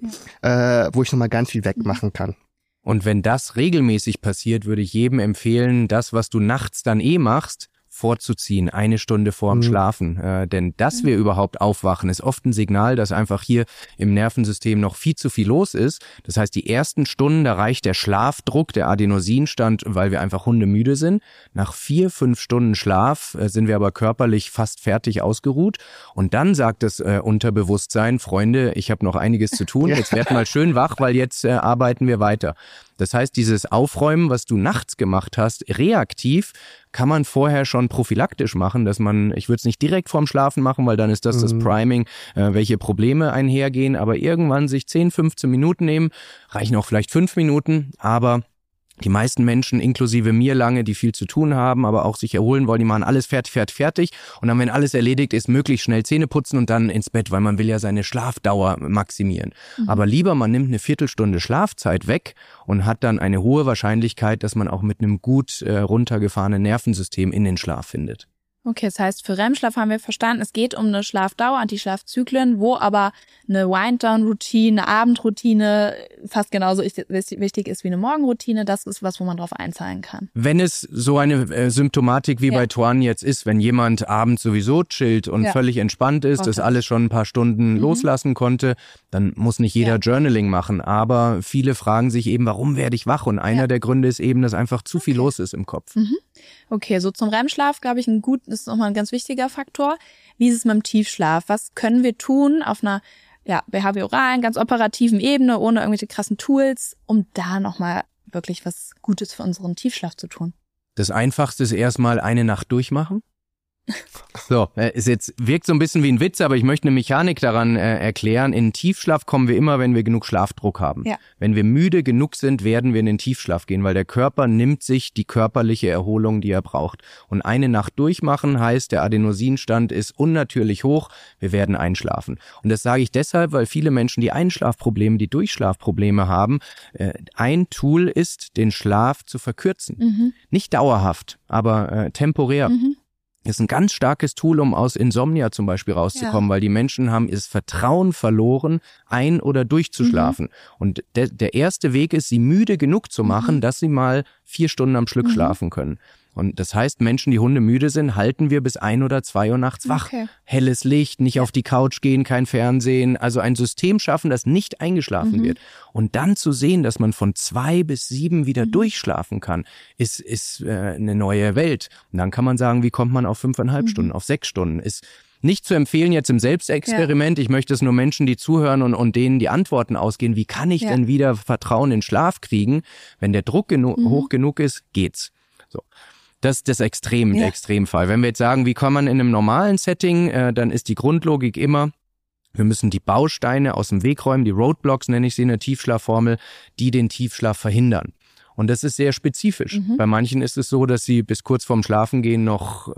wo ich nochmal ganz viel wegmachen kann. Und wenn das regelmäßig passiert, würde ich jedem empfehlen, das, was du nachts dann machst, vorzuziehen, 1 Stunde vorm Schlafen. Denn dass wir überhaupt aufwachen, ist oft ein Signal, dass einfach hier im Nervensystem noch viel zu viel los ist. Das heißt, die ersten Stunden, da reicht der Schlafdruck, der Adenosinstand, weil wir einfach hundemüde sind. Nach 4-5 Stunden Schlaf sind wir aber körperlich fast fertig ausgeruht. Und dann sagt das Unterbewusstsein, Freunde, ich habe noch einiges zu tun, jetzt werd mal schön wach, weil jetzt arbeiten wir weiter. Das heißt, dieses Aufräumen, was du nachts gemacht hast, reaktiv, kann man vorher schon prophylaktisch machen, dass man, ich würde es nicht direkt vorm Schlafen machen, weil dann ist das Priming, welche Probleme einhergehen, aber irgendwann sich 10, 15 Minuten nehmen, reichen auch vielleicht 5 Minuten, aber die meisten Menschen, inklusive mir lange, die viel zu tun haben, aber auch sich erholen wollen, die machen alles fertig. Und dann, wenn alles erledigt ist, möglichst schnell Zähne putzen und dann ins Bett, weil man will ja seine Schlafdauer maximieren. Aber lieber, man nimmt eine Viertelstunde Schlafzeit weg und hat dann eine hohe Wahrscheinlichkeit, dass man auch mit einem gut runtergefahrenen Nervensystem in den Schlaf findet. Okay, das heißt, für REM-Schlaf haben wir verstanden, es geht um eine Schlafdauer, Anti-Schlafzyklen, wo aber eine Wind-Down-Routine, eine Abendroutine fast genauso wichtig ist wie eine Morgenroutine. Das ist was, wo man drauf einzahlen kann. Wenn es so eine Symptomatik wie bei Tuan jetzt ist, wenn jemand abends sowieso chillt und völlig entspannt ist, das alles schon ein paar Stunden loslassen konnte, dann muss nicht jeder Journaling machen. Aber viele fragen sich eben, warum werde ich wach? Und einer der Gründe ist eben, dass einfach zu viel los ist im Kopf. Okay, so zum REM-Schlaf, glaube ich, ist nochmal ein ganz wichtiger Faktor. Wie ist es mit dem Tiefschlaf? Was können wir tun auf einer behavioralen, ganz operativen Ebene, ohne irgendwelche krassen Tools, um da nochmal wirklich was Gutes für unseren Tiefschlaf zu tun? Das Einfachste ist erstmal eine Nacht durchmachen. So, wirkt so ein bisschen wie ein Witz, aber ich möchte eine Mechanik daran erklären. In den Tiefschlaf kommen wir immer, wenn wir genug Schlafdruck haben. Ja. Wenn wir müde genug sind, werden wir in den Tiefschlaf gehen, weil der Körper nimmt sich die körperliche Erholung, die er braucht. Und eine Nacht durchmachen heißt, der Adenosinstand ist unnatürlich hoch, wir werden einschlafen. Und das sage ich deshalb, weil viele Menschen, die Einschlafprobleme, die Durchschlafprobleme haben, ein Tool ist, den Schlaf zu verkürzen. Nicht dauerhaft, aber temporär. Ist ein ganz starkes Tool, um aus Insomnia zum Beispiel rauszukommen, weil die Menschen haben das Vertrauen verloren, ein- oder durchzuschlafen. Und der erste Weg ist, sie müde genug zu machen, dass sie mal 4 Stunden am Stück schlafen können. Und das heißt, Menschen, die hundemüde sind, halten wir bis 1 oder 2 Uhr nachts wach. Okay. Helles Licht, nicht auf die Couch gehen, kein Fernsehen. Also ein System schaffen, das nicht eingeschlafen wird. Und dann zu sehen, dass man von 2 bis 7 wieder durchschlafen kann, ist eine neue Welt. Und dann kann man sagen, wie kommt man auf 5,5 Stunden, auf 6 Stunden? Ist nicht zu empfehlen jetzt im Selbstexperiment. Ich möchte es nur Menschen, die zuhören und denen die Antworten ausgehen. Wie kann ich denn wieder Vertrauen in Schlaf kriegen? Wenn der Druck hoch genug ist, geht's. So. Das ist der Extremfall. Wenn wir jetzt sagen, wie kann man in einem normalen Setting, dann ist die Grundlogik immer, wir müssen die Bausteine aus dem Weg räumen, die Roadblocks nenne ich sie in der Tiefschlafformel, die den Tiefschlaf verhindern. Und das ist sehr spezifisch. Bei manchen ist es so, dass sie bis kurz vorm Schlafengehen noch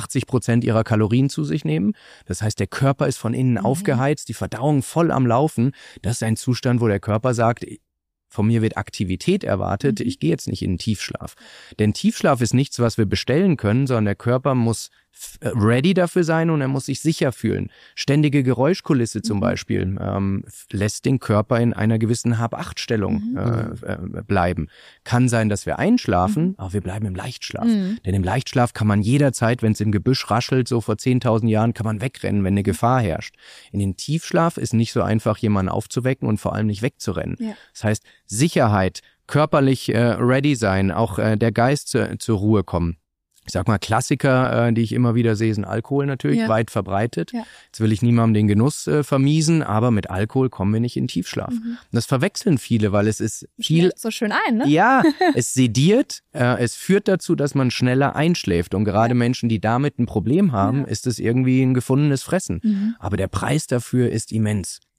80% ihrer Kalorien zu sich nehmen. Das heißt, der Körper ist von innen aufgeheizt, die Verdauung voll am Laufen. Das ist ein Zustand, wo der Körper sagt, von mir wird Aktivität erwartet, ich gehe jetzt nicht in den Tiefschlaf. Denn Tiefschlaf ist nichts, was wir bestellen können, sondern der Körper muss ready dafür sein und er muss sich sicher fühlen. Ständige Geräuschkulisse zum Beispiel lässt den Körper in einer gewissen Hab-Acht-Stellung bleiben. Kann sein, dass wir einschlafen, aber wir bleiben im Leichtschlaf. Denn im Leichtschlaf kann man jederzeit, wenn es im Gebüsch raschelt, so vor 10.000 Jahren, kann man wegrennen, wenn eine Gefahr herrscht. In den Tiefschlaf ist nicht so einfach, jemanden aufzuwecken und vor allem nicht wegzurennen. Ja. Das heißt, Sicherheit, körperlich ready sein, auch der Geist zur Ruhe kommen. Ich sag mal, Klassiker, die ich immer wieder sehe, sind Alkohol natürlich, weit verbreitet. Ja. Jetzt will ich niemandem den Genuss vermiesen, aber mit Alkohol kommen wir nicht in Tiefschlaf. Und das verwechseln viele, weil es ist viel... so schön ein, ne? Ja, es sediert, es führt dazu, dass man schneller einschläft. Und gerade Menschen, die damit ein Problem haben, ist es irgendwie ein gefundenes Fressen. Aber der Preis dafür ist immens.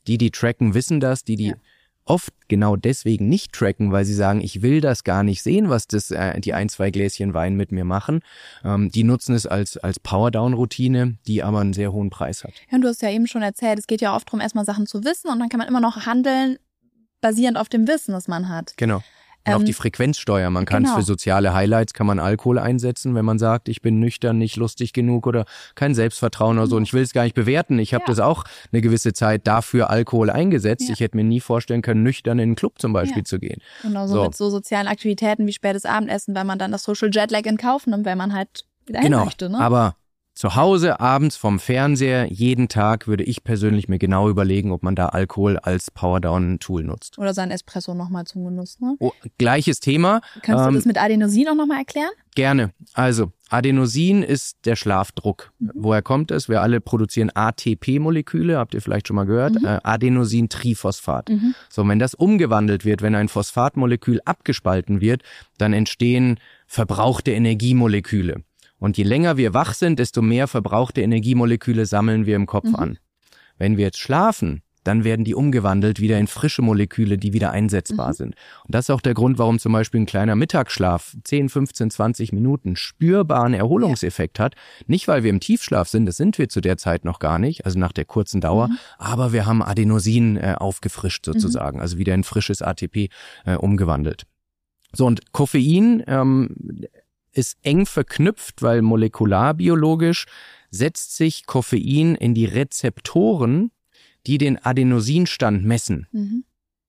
Die tracken, wissen das, die oft genau deswegen nicht tracken, weil sie sagen, ich will das gar nicht sehen, was die 1-2 Gläschen Wein mit mir machen. Die nutzen es als Powerdown-Routine, die aber einen sehr hohen Preis hat. Ja, und du hast ja eben schon erzählt, es geht ja oft darum, erstmal Sachen zu wissen und dann kann man immer noch handeln, basierend auf dem Wissen, das man hat. Genau. Und auf die Frequenzsteuer. Man kann für soziale Highlights kann man Alkohol einsetzen, wenn man sagt, ich bin nüchtern, nicht lustig genug oder kein Selbstvertrauen oder so. Und ich will es gar nicht bewerten. Ich habe das auch eine gewisse Zeit dafür Alkohol eingesetzt. Ich hätte mir nie vorstellen können, nüchtern in einen Club zum Beispiel zu gehen. Genauso mit so sozialen Aktivitäten wie spätes Abendessen, weil man dann das Social Jetlag in Kauf nimmt, wenn man halt wieder hin möchte. Ne? Aber zu Hause, abends vom Fernseher, jeden Tag würde ich persönlich mir genau überlegen, ob man da Alkohol als Powerdown-Tool nutzt. Oder sein Espresso nochmal zum Genuss, ne? Oh, gleiches Thema. Kannst du das mit Adenosin auch nochmal erklären? Gerne. Also, Adenosin ist der Schlafdruck. Woher kommt es? Wir alle produzieren ATP-Moleküle, habt ihr vielleicht schon mal gehört? Adenosin-Triphosphat. So, wenn das umgewandelt wird, wenn ein Phosphatmolekül abgespalten wird, dann entstehen verbrauchte Energiemoleküle. Und je länger wir wach sind, desto mehr verbrauchte Energiemoleküle sammeln wir im Kopf an. Wenn wir jetzt schlafen, dann werden die umgewandelt wieder in frische Moleküle, die wieder einsetzbar sind. Und das ist auch der Grund, warum zum Beispiel ein kleiner Mittagsschlaf 10, 15, 20 Minuten spürbaren Erholungseffekt hat. Nicht, weil wir im Tiefschlaf sind, das sind wir zu der Zeit noch gar nicht, also nach der kurzen Dauer, aber wir haben Adenosin aufgefrischt sozusagen, also wieder in frisches ATP umgewandelt. So, und Koffein ist eng verknüpft, weil molekularbiologisch setzt sich Koffein in die Rezeptoren, die den Adenosinstand messen.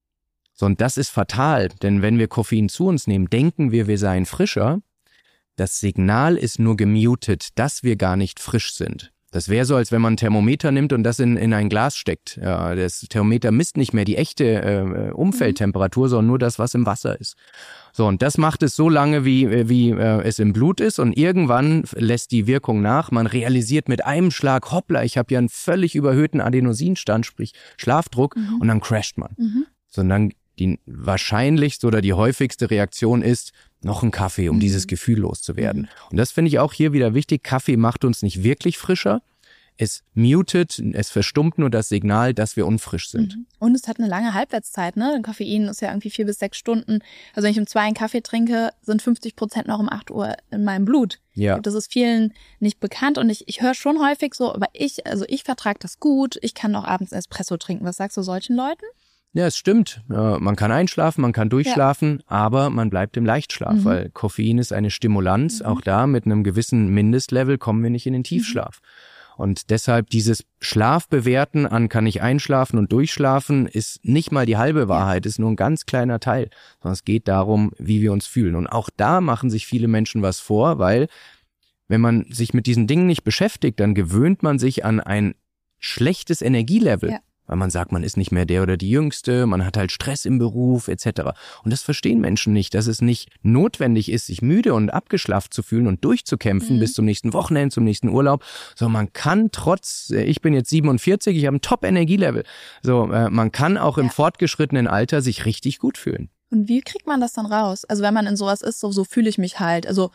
So, und das ist fatal, denn wenn wir Koffein zu uns nehmen, denken wir seien frischer. Das Signal ist nur gemutet, dass wir gar nicht frisch sind. Das wäre so, als wenn man ein Thermometer nimmt und das in ein Glas steckt. Ja, das Thermometer misst nicht mehr die echte Umfeldtemperatur, sondern nur das, was im Wasser ist. So, und das macht es so lange, wie es im Blut ist, und irgendwann lässt die Wirkung nach. Man realisiert mit einem Schlag, hoppla, ich habe ja einen völlig überhöhten Adenosinstand, sprich Schlafdruck, und dann crasht man. So, und dann die wahrscheinlichste oder die häufigste Reaktion ist, noch ein Kaffee, um dieses Gefühl loszuwerden. Und das finde ich auch hier wieder wichtig. Kaffee macht uns nicht wirklich frischer. Es mutet, es verstummt nur das Signal, dass wir unfrisch sind. Und es hat eine lange Halbwertszeit, ne? Koffein ist ja irgendwie 4 bis 6 Stunden. Also wenn ich um 2 einen Kaffee trinke, sind 50% noch um 8 Uhr in meinem Blut. Ja. Das ist vielen nicht bekannt und ich höre schon häufig so, aber ich vertrage das gut. Ich kann auch abends Espresso trinken. Was sagst du solchen Leuten? Ja, es stimmt. Man kann einschlafen, man kann durchschlafen, aber man bleibt im Leichtschlaf, weil Koffein ist eine Stimulanz. Auch da mit einem gewissen Mindestlevel kommen wir nicht in den Tiefschlaf. Und deshalb dieses Schlafbewerten an kann ich einschlafen und durchschlafen ist nicht mal die halbe Wahrheit, ist nur ein ganz kleiner Teil. Sondern es geht darum, wie wir uns fühlen. Und auch da machen sich viele Menschen was vor, weil wenn man sich mit diesen Dingen nicht beschäftigt, dann gewöhnt man sich an ein schlechtes Energielevel. Ja. Weil man sagt, man ist nicht mehr der oder die Jüngste, man hat halt Stress im Beruf etc. Und das verstehen Menschen nicht, dass es nicht notwendig ist, sich müde und abgeschlafft zu fühlen und durchzukämpfen bis zum nächsten Wochenende, zum nächsten Urlaub. So, man kann ich bin jetzt 47, ich habe ein Top-Energielevel. So, man kann auch im fortgeschrittenen Alter sich richtig gut fühlen. Und wie kriegt man das dann raus? Also wenn man in sowas ist, so fühle ich mich halt. Also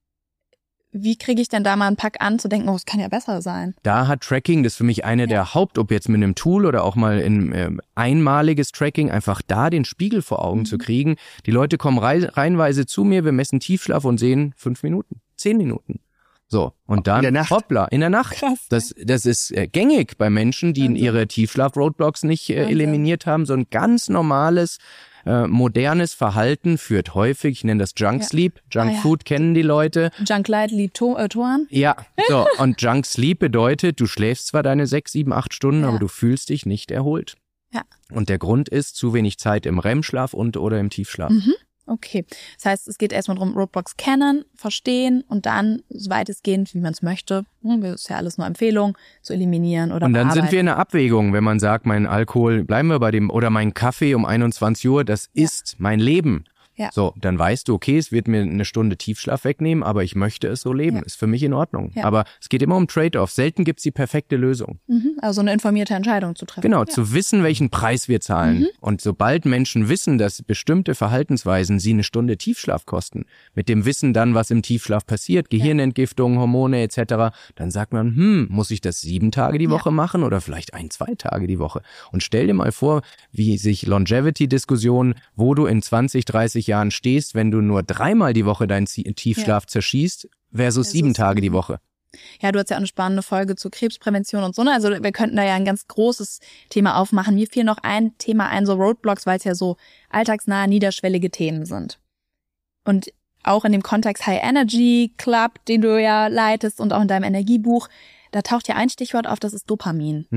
wie kriege ich denn da mal einen Pack an, zu denken, es kann ja besser sein? Da hat Tracking, das ist für mich eine der ob jetzt mit einem Tool oder auch mal in einmaliges Tracking, einfach da den Spiegel vor Augen zu kriegen. Die Leute kommen reihenweise zu mir, wir messen Tiefschlaf und sehen 5 Minuten, 10 Minuten. So, und dann, in der Nacht. Hoppla, in der Nacht. Krass. Das ist gängig bei Menschen, die ihre Tiefschlaf-Roadblocks nicht eliminiert haben. So ein ganz normales, modernes Verhalten führt häufig, ich nenne das Junk Sleep. Junk Food kennen die Leute. Junk Light liebt Toren. Ja, so, und Junk Sleep bedeutet, du schläfst zwar deine 6, 7, 8 Stunden, aber du fühlst dich nicht erholt. Ja. Und der Grund ist zu wenig Zeit im REM-Schlaf oder im Tiefschlaf. Okay, das heißt, es geht erstmal darum, Roadblocks kennen, verstehen und dann, so weitestgehend, wie man es möchte, das ist ja alles nur Empfehlung, zu eliminieren oder Und dann bearbeiten. sind wir in einer Abwägung, wenn man sagt, mein Alkohol, bleiben wir bei dem, oder mein Kaffee um 21 Uhr, das ist mein Leben. Ja. So, dann weißt du, okay, es wird mir eine Stunde Tiefschlaf wegnehmen, aber ich möchte es so leben. Ist für mich in Ordnung. Ja. Aber es geht immer um Trade-off. Selten gibt's die perfekte Lösung. Also eine informierte Entscheidung zu treffen. Genau, zu wissen, welchen Preis wir zahlen. Und sobald Menschen wissen, dass bestimmte Verhaltensweisen sie eine Stunde Tiefschlaf kosten, mit dem Wissen dann, was im Tiefschlaf passiert, Gehirnentgiftung, Hormone etc., dann sagt man, muss ich das 7 Tage die Woche machen oder vielleicht 1-2 Tage die Woche? Und stell dir mal vor, wie sich Longevity-Diskussionen, wo du in 20, 30 Jahren stehst, wenn du nur 3-mal die Woche deinen Tiefschlaf zerschießt, versus 7 Tage die Woche. Ja, du hast ja auch eine spannende Folge zur Krebsprävention und so. Ne? Also wir könnten da ja ein ganz großes Thema aufmachen. Mir fiel noch ein Thema ein, so Roadblocks, weil es ja so alltagsnahe, niederschwellige Themen sind. Und auch in dem Kontext High Energy Club, den du ja leitest und auch in deinem Energiebuch, da taucht ja ein Stichwort auf, das ist Dopamin.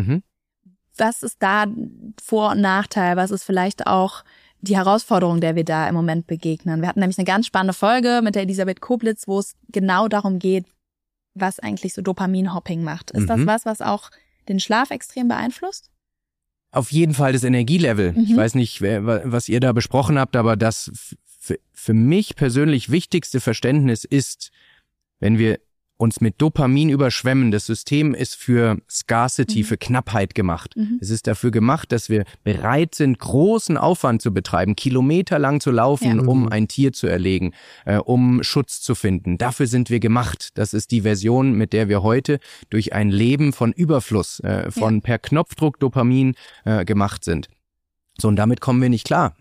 Was ist da Vor- und Nachteil? Was ist vielleicht auch die Herausforderung, der wir da im Moment begegnen? Wir hatten nämlich eine ganz spannende Folge mit der Elisabeth Koblitz, wo es genau darum geht, was eigentlich so Dopamin-Hopping macht. Ist das was auch den Schlaf extrem beeinflusst? Auf jeden Fall das Energielevel. Ich weiß nicht, was ihr da besprochen habt, aber das für mich persönlich wichtigste Verständnis ist, wenn wir uns mit Dopamin überschwemmen. Das System ist für Scarcity, für Knappheit gemacht. Es ist dafür gemacht, dass wir bereit sind, großen Aufwand zu betreiben, kilometerlang zu laufen, um ein Tier zu erlegen, um Schutz zu finden. Dafür sind wir gemacht. Das ist die Version, mit der wir heute durch ein Leben von Überfluss, von per Knopfdruck Dopamin gemacht sind. So, und damit kommen wir nicht klar.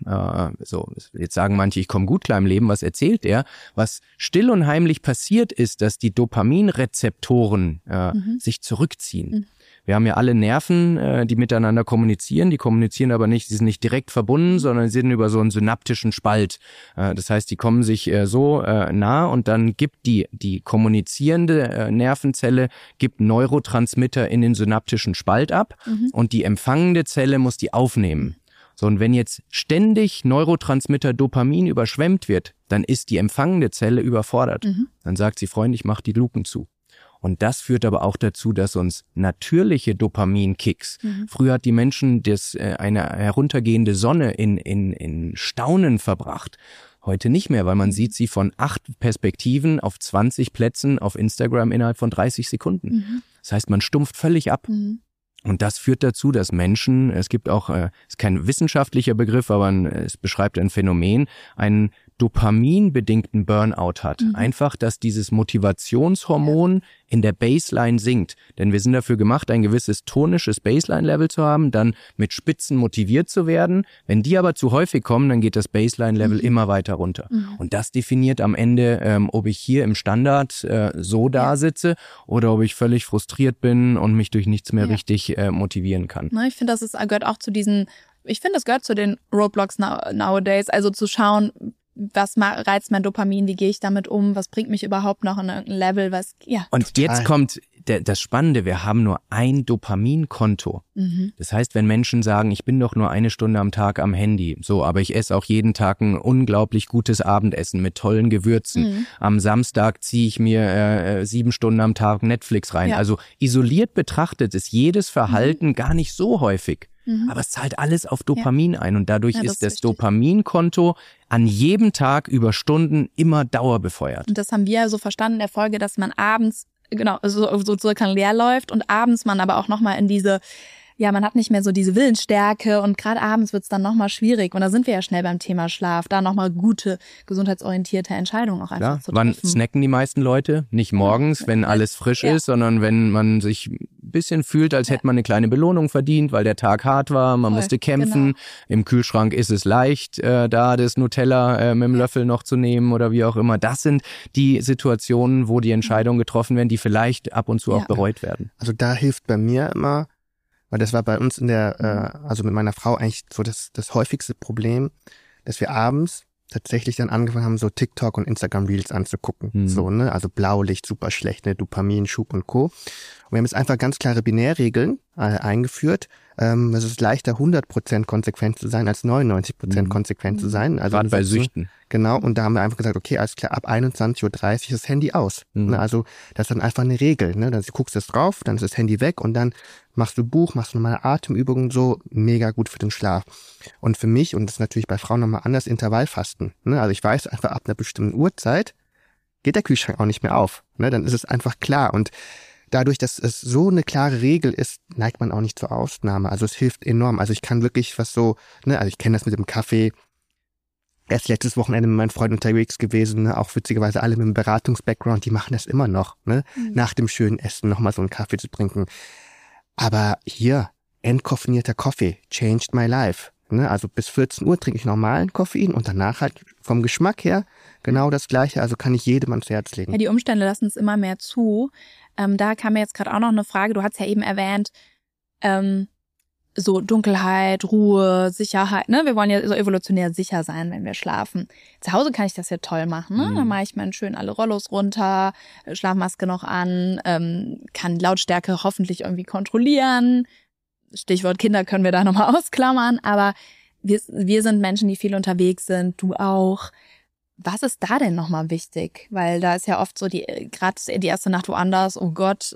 Jetzt sagen manche, ich komme gut klar im Leben. Was erzählt er? Was still und heimlich passiert ist, dass die Dopaminrezeptoren sich zurückziehen. Wir haben ja alle Nerven, die miteinander kommunizieren. Die kommunizieren aber nicht, sie sind nicht direkt verbunden, sondern sie sind über so einen synaptischen Spalt. Das heißt, die kommen sich so nah und dann gibt die kommunizierende Nervenzelle gibt Neurotransmitter in den synaptischen Spalt ab und die empfangende Zelle muss die aufnehmen. So, und wenn jetzt ständig Neurotransmitter Dopamin überschwemmt wird, dann ist die empfangende Zelle überfordert. Dann sagt sie, Freund, ich mach die Luken zu. Und das führt aber auch dazu, dass uns natürliche Dopaminkicks, früher hat die Menschen eine heruntergehende Sonne in Staunen verbracht. Heute nicht mehr, weil man sieht sie von 8 Perspektiven auf 20 Plätzen auf Instagram innerhalb von 30 Sekunden. Das heißt, man stumpft völlig ab. Und das führt dazu, dass Menschen, es gibt auch, ist kein wissenschaftlicher Begriff, aber es beschreibt ein Phänomen, einen dopaminbedingten Burnout hat. Einfach, dass dieses Motivationshormon in der Baseline sinkt. Denn wir sind dafür gemacht, ein gewisses tonisches Baseline-Level zu haben, dann mit Spitzen motiviert zu werden. Wenn die aber zu häufig kommen, dann geht das Baseline-Level immer weiter runter. Und das definiert am Ende, ob ich hier im Standard so da sitze oder ob ich völlig frustriert bin und mich durch nichts mehr richtig motivieren kann. Ich finde, das gehört auch zu diesen, das gehört zu den Roadblocks nowadays, also zu schauen, was reizt mein Dopamin, wie gehe ich damit um, was bringt mich überhaupt noch in irgendein Level, Und jetzt kommt das Spannende, wir haben nur ein Dopaminkonto. Das heißt, wenn Menschen sagen, ich bin doch nur 1 Stunde am Tag am Handy, so, aber ich esse auch jeden Tag ein unglaublich gutes Abendessen mit tollen Gewürzen. Am Samstag ziehe ich mir 7 Stunden am Tag Netflix rein. Also isoliert betrachtet ist jedes Verhalten gar nicht so häufig. Aber es zahlt alles auf Dopamin ein und dadurch ist das Dopaminkonto an jedem Tag über Stunden immer dauerbefeuert. Und das haben wir so verstanden in der Folge, dass man abends so circa leer läuft und abends man aber auch nochmal in diese, man hat nicht mehr so diese Willensstärke und gerade abends wird's dann nochmal schwierig. Und da sind wir ja schnell beim Thema Schlaf, da nochmal gute, gesundheitsorientierte Entscheidungen auch einfach zu treffen. Wann snacken die meisten Leute? Nicht morgens, wenn alles frisch ist, sondern wenn man sich ein bisschen fühlt, als hätte man eine kleine Belohnung verdient, weil der Tag hart war, man musste kämpfen. Im Kühlschrank ist es leicht, da das Nutella mit dem Löffel noch zu nehmen oder wie auch immer. Das sind die Situationen, wo die Entscheidungen getroffen werden, die vielleicht ab und zu auch bereut werden. Also da hilft bei mir immer, weil das war bei uns also mit meiner Frau eigentlich so das häufigste Problem, dass wir abends tatsächlich dann angefangen haben, so TikTok und Instagram Reels anzugucken. So, ne? Also Blaulicht, super schlecht, ne? Dopamin, Schub und Co. Und wir haben jetzt einfach ganz klare Binärregeln. eingeführt. Es ist leichter, 100% konsequent zu sein, als 99% konsequent zu sein. Also gerade bei Süchten. Genau, und da haben wir einfach gesagt, okay, alles klar, ab 21.30 Uhr das Handy aus. Ne, also das ist dann einfach eine Regel. Ne? Dann guckst du drauf, dann ist das Handy weg und dann machst du Buch, machst du nochmal Atemübungen, so mega gut für den Schlaf. Und für mich, und das ist natürlich bei Frauen nochmal anders, Intervallfasten. Ne? Also ich weiß einfach, ab einer bestimmten Uhrzeit geht der Kühlschrank auch nicht mehr auf. Ne? Dann ist es einfach klar. Und dadurch, dass es so eine klare Regel ist, neigt man auch nicht zur Ausnahme. Also es hilft enorm. Also ich kann wirklich also ich kenne das mit dem Kaffee. Erst letztes Wochenende mit meinen Freunden unterwegs gewesen, ne? Auch witzigerweise alle mit einem Beratungs-Background, die machen das immer noch, ne? Nach dem schönen Essen nochmal so einen Kaffee zu trinken. Aber hier, entkoffinierter Kaffee, changed my life. Ne? Also bis 14 Uhr trinke ich normalen Koffein und danach halt vom Geschmack her genau das Gleiche. Also kann ich jedem ans Herz legen. Ja, die Umstände lassen es immer mehr zu. Da kam mir jetzt gerade auch noch eine Frage. Du hast ja eben erwähnt, so Dunkelheit, Ruhe, Sicherheit. Ne? Wir wollen ja so evolutionär sicher sein, wenn wir schlafen. Zu Hause kann ich das ja toll machen. Ne? Dann mache ich mal schön alle Rollos runter, Schlafmaske noch an, kann Lautstärke hoffentlich irgendwie kontrollieren. Stichwort Kinder können wir da nochmal ausklammern. Aber wir sind Menschen, die viel unterwegs sind, du auch. Was ist da denn nochmal wichtig? Weil da ist ja oft so gerade die erste Nacht woanders, oh Gott,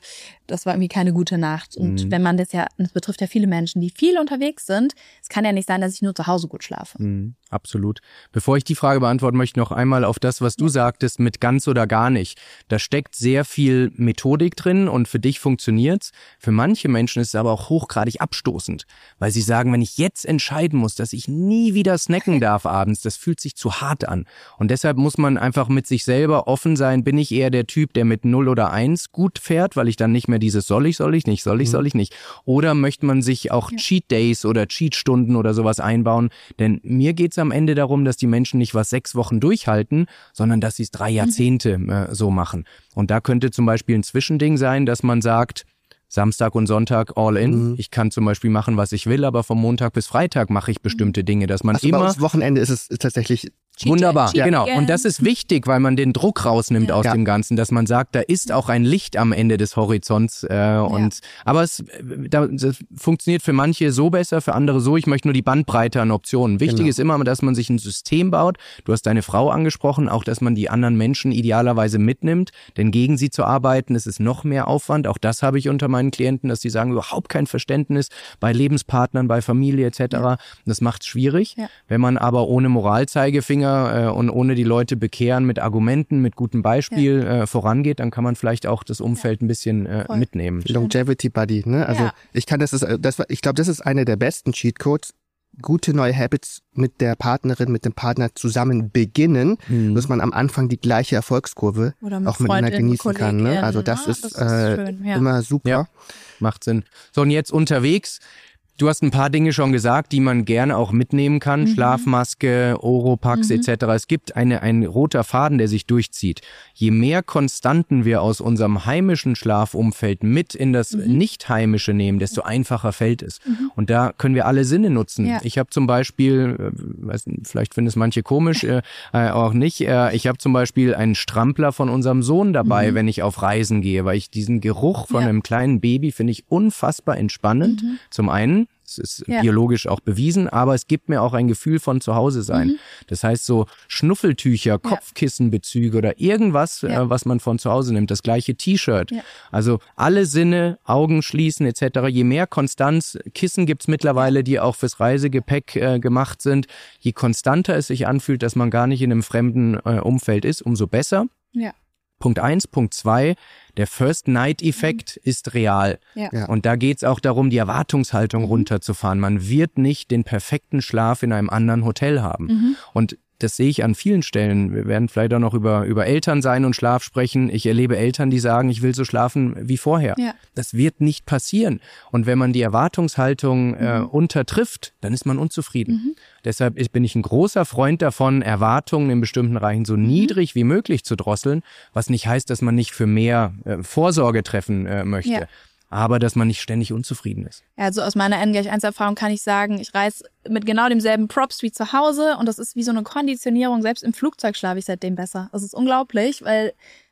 das war irgendwie keine gute Nacht. Und wenn man das betrifft ja viele Menschen, die viel unterwegs sind, es kann ja nicht sein, dass ich nur zu Hause gut schlafe. Absolut. Bevor ich die Frage beantworten möchte, noch einmal auf das, was du sagtest, mit ganz oder gar nicht. Da steckt sehr viel Methodik drin und für dich funktioniert's. Für manche Menschen ist es aber auch hochgradig abstoßend, weil sie sagen, wenn ich jetzt entscheiden muss, dass ich nie wieder snacken darf abends, das fühlt sich zu hart an. Und deshalb muss man einfach mit sich selber offen sein. Bin ich eher der Typ, der mit 0 oder 1 gut fährt, weil ich dann nicht mehr dieses soll ich nicht. Oder möchte man sich auch Cheat Days oder Cheat Stunden oder sowas einbauen? Denn mir geht's am Ende darum, dass die Menschen nicht 6 Wochen durchhalten, sondern dass sie es 3 Jahrzehnte so machen. Und da könnte zum Beispiel ein Zwischending sein, dass man sagt, Samstag und Sonntag all in. Ich kann zum Beispiel machen, was ich will, aber vom Montag bis Freitag mache ich bestimmte Dinge, dass man immer... Das Wochenende ist es tatsächlich... Wunderbar, genau. Und das ist wichtig, weil man den Druck rausnimmt aus dem Ganzen, dass man sagt, da ist auch ein Licht am Ende des Horizonts. Aber das funktioniert für manche so besser, für andere so. Ich möchte nur die Bandbreite an Optionen. Wichtig ist immer, dass man sich ein System baut. Du hast deine Frau angesprochen, auch dass man die anderen Menschen idealerweise mitnimmt. Denn gegen sie zu arbeiten, ist es noch mehr Aufwand. Auch das habe ich unter meinen Klienten, dass die sagen, überhaupt kein Verständnis bei Lebenspartnern, bei Familie etc. Das macht es schwierig. Ja. Wenn man aber ohne Moralzeigefinger und ohne die Leute bekehren mit Argumenten, mit gutem Beispiel vorangeht, dann kann man vielleicht auch das Umfeld ein bisschen mitnehmen. Longevity Buddy, ne? Also ich glaube, das ist einer der besten Cheatcodes. Gute neue Habits mit der Partnerin, mit dem Partner zusammen beginnen, dass man am Anfang die gleiche Erfolgskurve auch miteinander genießen kann. Ne? Also das ist schön, immer super. Ja, macht Sinn. So, und jetzt unterwegs. Du hast ein paar Dinge schon gesagt, die man gerne auch mitnehmen kann. Schlafmaske, Oropax etc. Es gibt ein roter Faden, der sich durchzieht. Je mehr Konstanten wir aus unserem heimischen Schlafumfeld mit in das nicht-heimische nehmen, desto einfacher fällt es. Und da können wir alle Sinne nutzen. Ja. Ich habe zum Beispiel, vielleicht finden es manche komisch, auch nicht, ich habe zum Beispiel einen Strampler von unserem Sohn dabei, wenn ich auf Reisen gehe, weil ich diesen Geruch von einem kleinen Baby finde ich unfassbar entspannend. Zum einen, es ist biologisch auch bewiesen, aber es gibt mir auch ein Gefühl von Zuhause sein. Das heißt so Schnuffeltücher, Kopfkissenbezüge oder irgendwas, was man von zu Hause nimmt. Das gleiche T-Shirt. Ja. Also alle Sinne, Augen schließen etc. Je mehr Konstanz, Kissen gibt's mittlerweile, die auch fürs Reisegepäck gemacht sind. Je konstanter es sich anfühlt, dass man gar nicht in einem fremden Umfeld ist, umso besser. Ja. Punkt 1. Punkt 2, der First-Night-Effekt ist real. Ja. Und da geht's auch darum, die Erwartungshaltung runterzufahren. Man wird nicht den perfekten Schlaf in einem anderen Hotel haben. Und das sehe ich an vielen Stellen. Wir werden vielleicht auch noch über Elternsein und Schlaf sprechen. Ich erlebe Eltern, die sagen, ich will so schlafen wie vorher. Ja. Das wird nicht passieren. Und wenn man die Erwartungshaltung untertrifft, dann ist man unzufrieden. Deshalb bin ich ein großer Freund davon, Erwartungen in bestimmten Bereichen so niedrig wie möglich zu drosseln, was nicht heißt, dass man nicht für mehr Vorsorge treffen möchte. Ja. Aber dass man nicht ständig unzufrieden ist. Ja, also aus meiner N-1-Erfahrung kann ich sagen, ich reise mit genau demselben Props wie zu Hause und das ist wie so eine Konditionierung. Selbst im Flugzeug schlafe ich seitdem besser. Das ist unglaublich, weil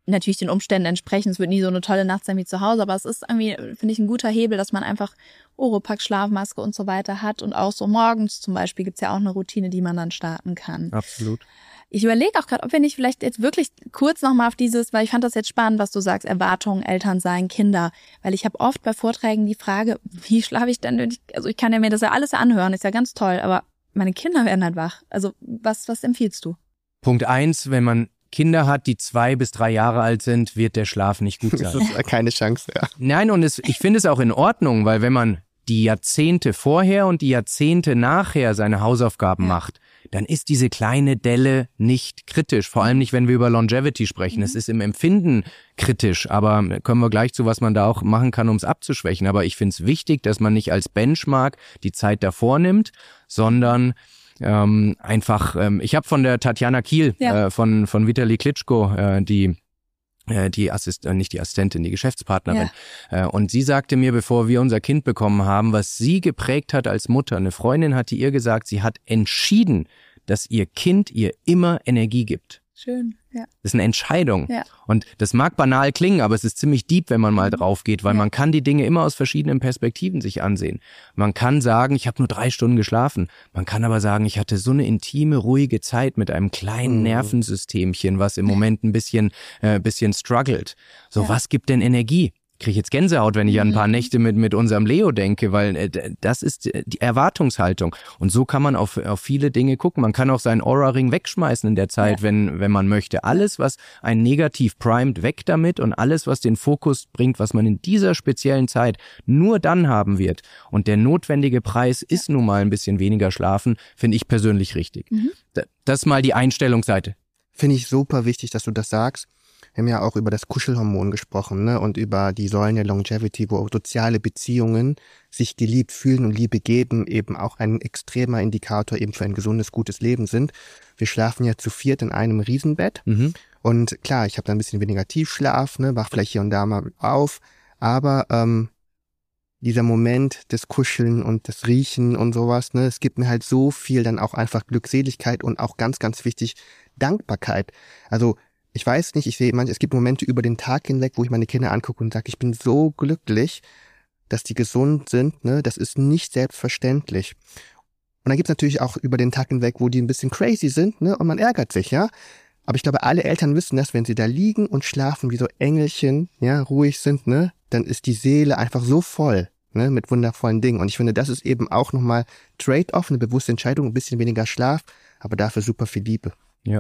natürlich den Umständen entsprechend. Es wird nie so eine tolle Nacht sein wie zu Hause, aber es ist irgendwie, finde ich, ein guter Hebel, dass man einfach Oropax, Schlafmaske und so weiter hat. Und auch so morgens zum Beispiel gibt's ja auch eine Routine, die man dann starten kann. Absolut. Ich überlege auch gerade, ob wir nicht vielleicht jetzt wirklich kurz nochmal auf dieses, weil ich fand das jetzt spannend, was du sagst, Erwartungen, Elternsein, Kinder. Weil ich habe oft bei Vorträgen die Frage, wie schlafe ich denn? Also ich kann ja mir das ja alles anhören, ist ja ganz toll, aber meine Kinder werden halt wach. Also was empfiehlst du? Punkt 1, wenn man Kinder hat, die 2 bis 3 Jahre alt sind, wird der Schlaf nicht gut sein. Das ist keine Chance, ja. Nein, und ich finde es auch in Ordnung, weil wenn man die Jahrzehnte vorher und die Jahrzehnte nachher seine Hausaufgaben macht, dann ist diese kleine Delle nicht kritisch. Vor allem nicht, wenn wir über Longevity sprechen. Es ist im Empfinden kritisch, aber kommen wir gleich zu, was man da auch machen kann, um es abzuschwächen. Aber ich finde es wichtig, dass man nicht als Benchmark die Zeit davor nimmt, sondern ich habe von der Tatjana Kiel, von Vitali Klitschko, die Geschäftspartnerin. Ja. Und sie sagte mir, bevor wir unser Kind bekommen haben, was sie geprägt hat als Mutter. Eine Freundin hatte ihr gesagt, sie hat entschieden, dass ihr Kind ihr immer Energie gibt. Schön, ja. Das ist eine Entscheidung. Ja. Und das mag banal klingen, aber es ist ziemlich deep, wenn man mal drauf geht, weil man kann die Dinge immer aus verschiedenen Perspektiven sich ansehen. Man kann sagen, ich habe nur 3 Stunden geschlafen. Man kann aber sagen, ich hatte so eine intime, ruhige Zeit mit einem kleinen Nervensystemchen, was im Moment ein bisschen struggelt. So, was gibt denn Energie? Kriege ich jetzt Gänsehaut, wenn ich an ein paar Nächte mit unserem Leo denke, weil das ist die Erwartungshaltung. Und so kann man auf viele Dinge gucken. Man kann auch seinen Aura-Ring wegschmeißen in der Zeit, wenn man möchte. Alles, was einen negativ primet, weg damit, und alles, was den Fokus bringt, was man in dieser speziellen Zeit nur dann haben wird. Und der notwendige Preis ist nun mal ein bisschen weniger schlafen, finde ich persönlich richtig. Das ist mal die Einstellungsseite. Finde ich super wichtig, dass du das sagst. Wir haben ja auch über das Kuschelhormon gesprochen, ne, und über die Säulen der Longevity, wo soziale Beziehungen, sich geliebt fühlen und Liebe geben, eben auch ein extremer Indikator eben für ein gesundes, gutes Leben sind. Wir schlafen ja zu 4 in einem Riesenbett. Und klar, ich habe da ein bisschen weniger Tiefschlaf, ne, wach vielleicht hier und da mal auf, aber dieser Moment des Kuscheln und des Riechen und sowas, ne, es gibt mir halt so viel dann auch einfach Glückseligkeit und auch ganz, ganz wichtig Dankbarkeit. Also ich weiß nicht, es gibt Momente über den Tag hinweg, wo ich meine Kinder angucke und sage, ich bin so glücklich, dass die gesund sind, ne? Das ist nicht selbstverständlich. Und dann gibt's natürlich auch über den Tag hinweg, wo die ein bisschen crazy sind, ne? Und man ärgert sich, ja. Aber ich glaube, alle Eltern wissen das, wenn sie da liegen und schlafen wie so Engelchen, ja, ruhig sind, ne? Dann ist die Seele einfach so voll, ne? Mit wundervollen Dingen. Und ich finde, das ist eben auch nochmal Trade-off, eine bewusste Entscheidung, ein bisschen weniger Schlaf, aber dafür super viel Liebe. Ja.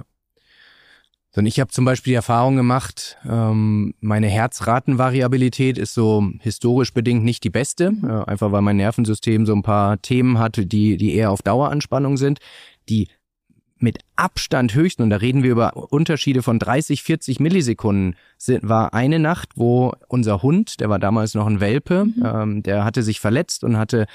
Und ich habe zum Beispiel die Erfahrung gemacht, meine Herzratenvariabilität ist so historisch bedingt nicht die beste, einfach weil mein Nervensystem so ein paar Themen hatte, die eher auf Daueranspannung sind. Die mit Abstand höchsten, und da reden wir über Unterschiede von 30, 40 Millisekunden, war eine Nacht, wo unser Hund, der war damals noch ein Welpe, der hatte sich verletzt und hatte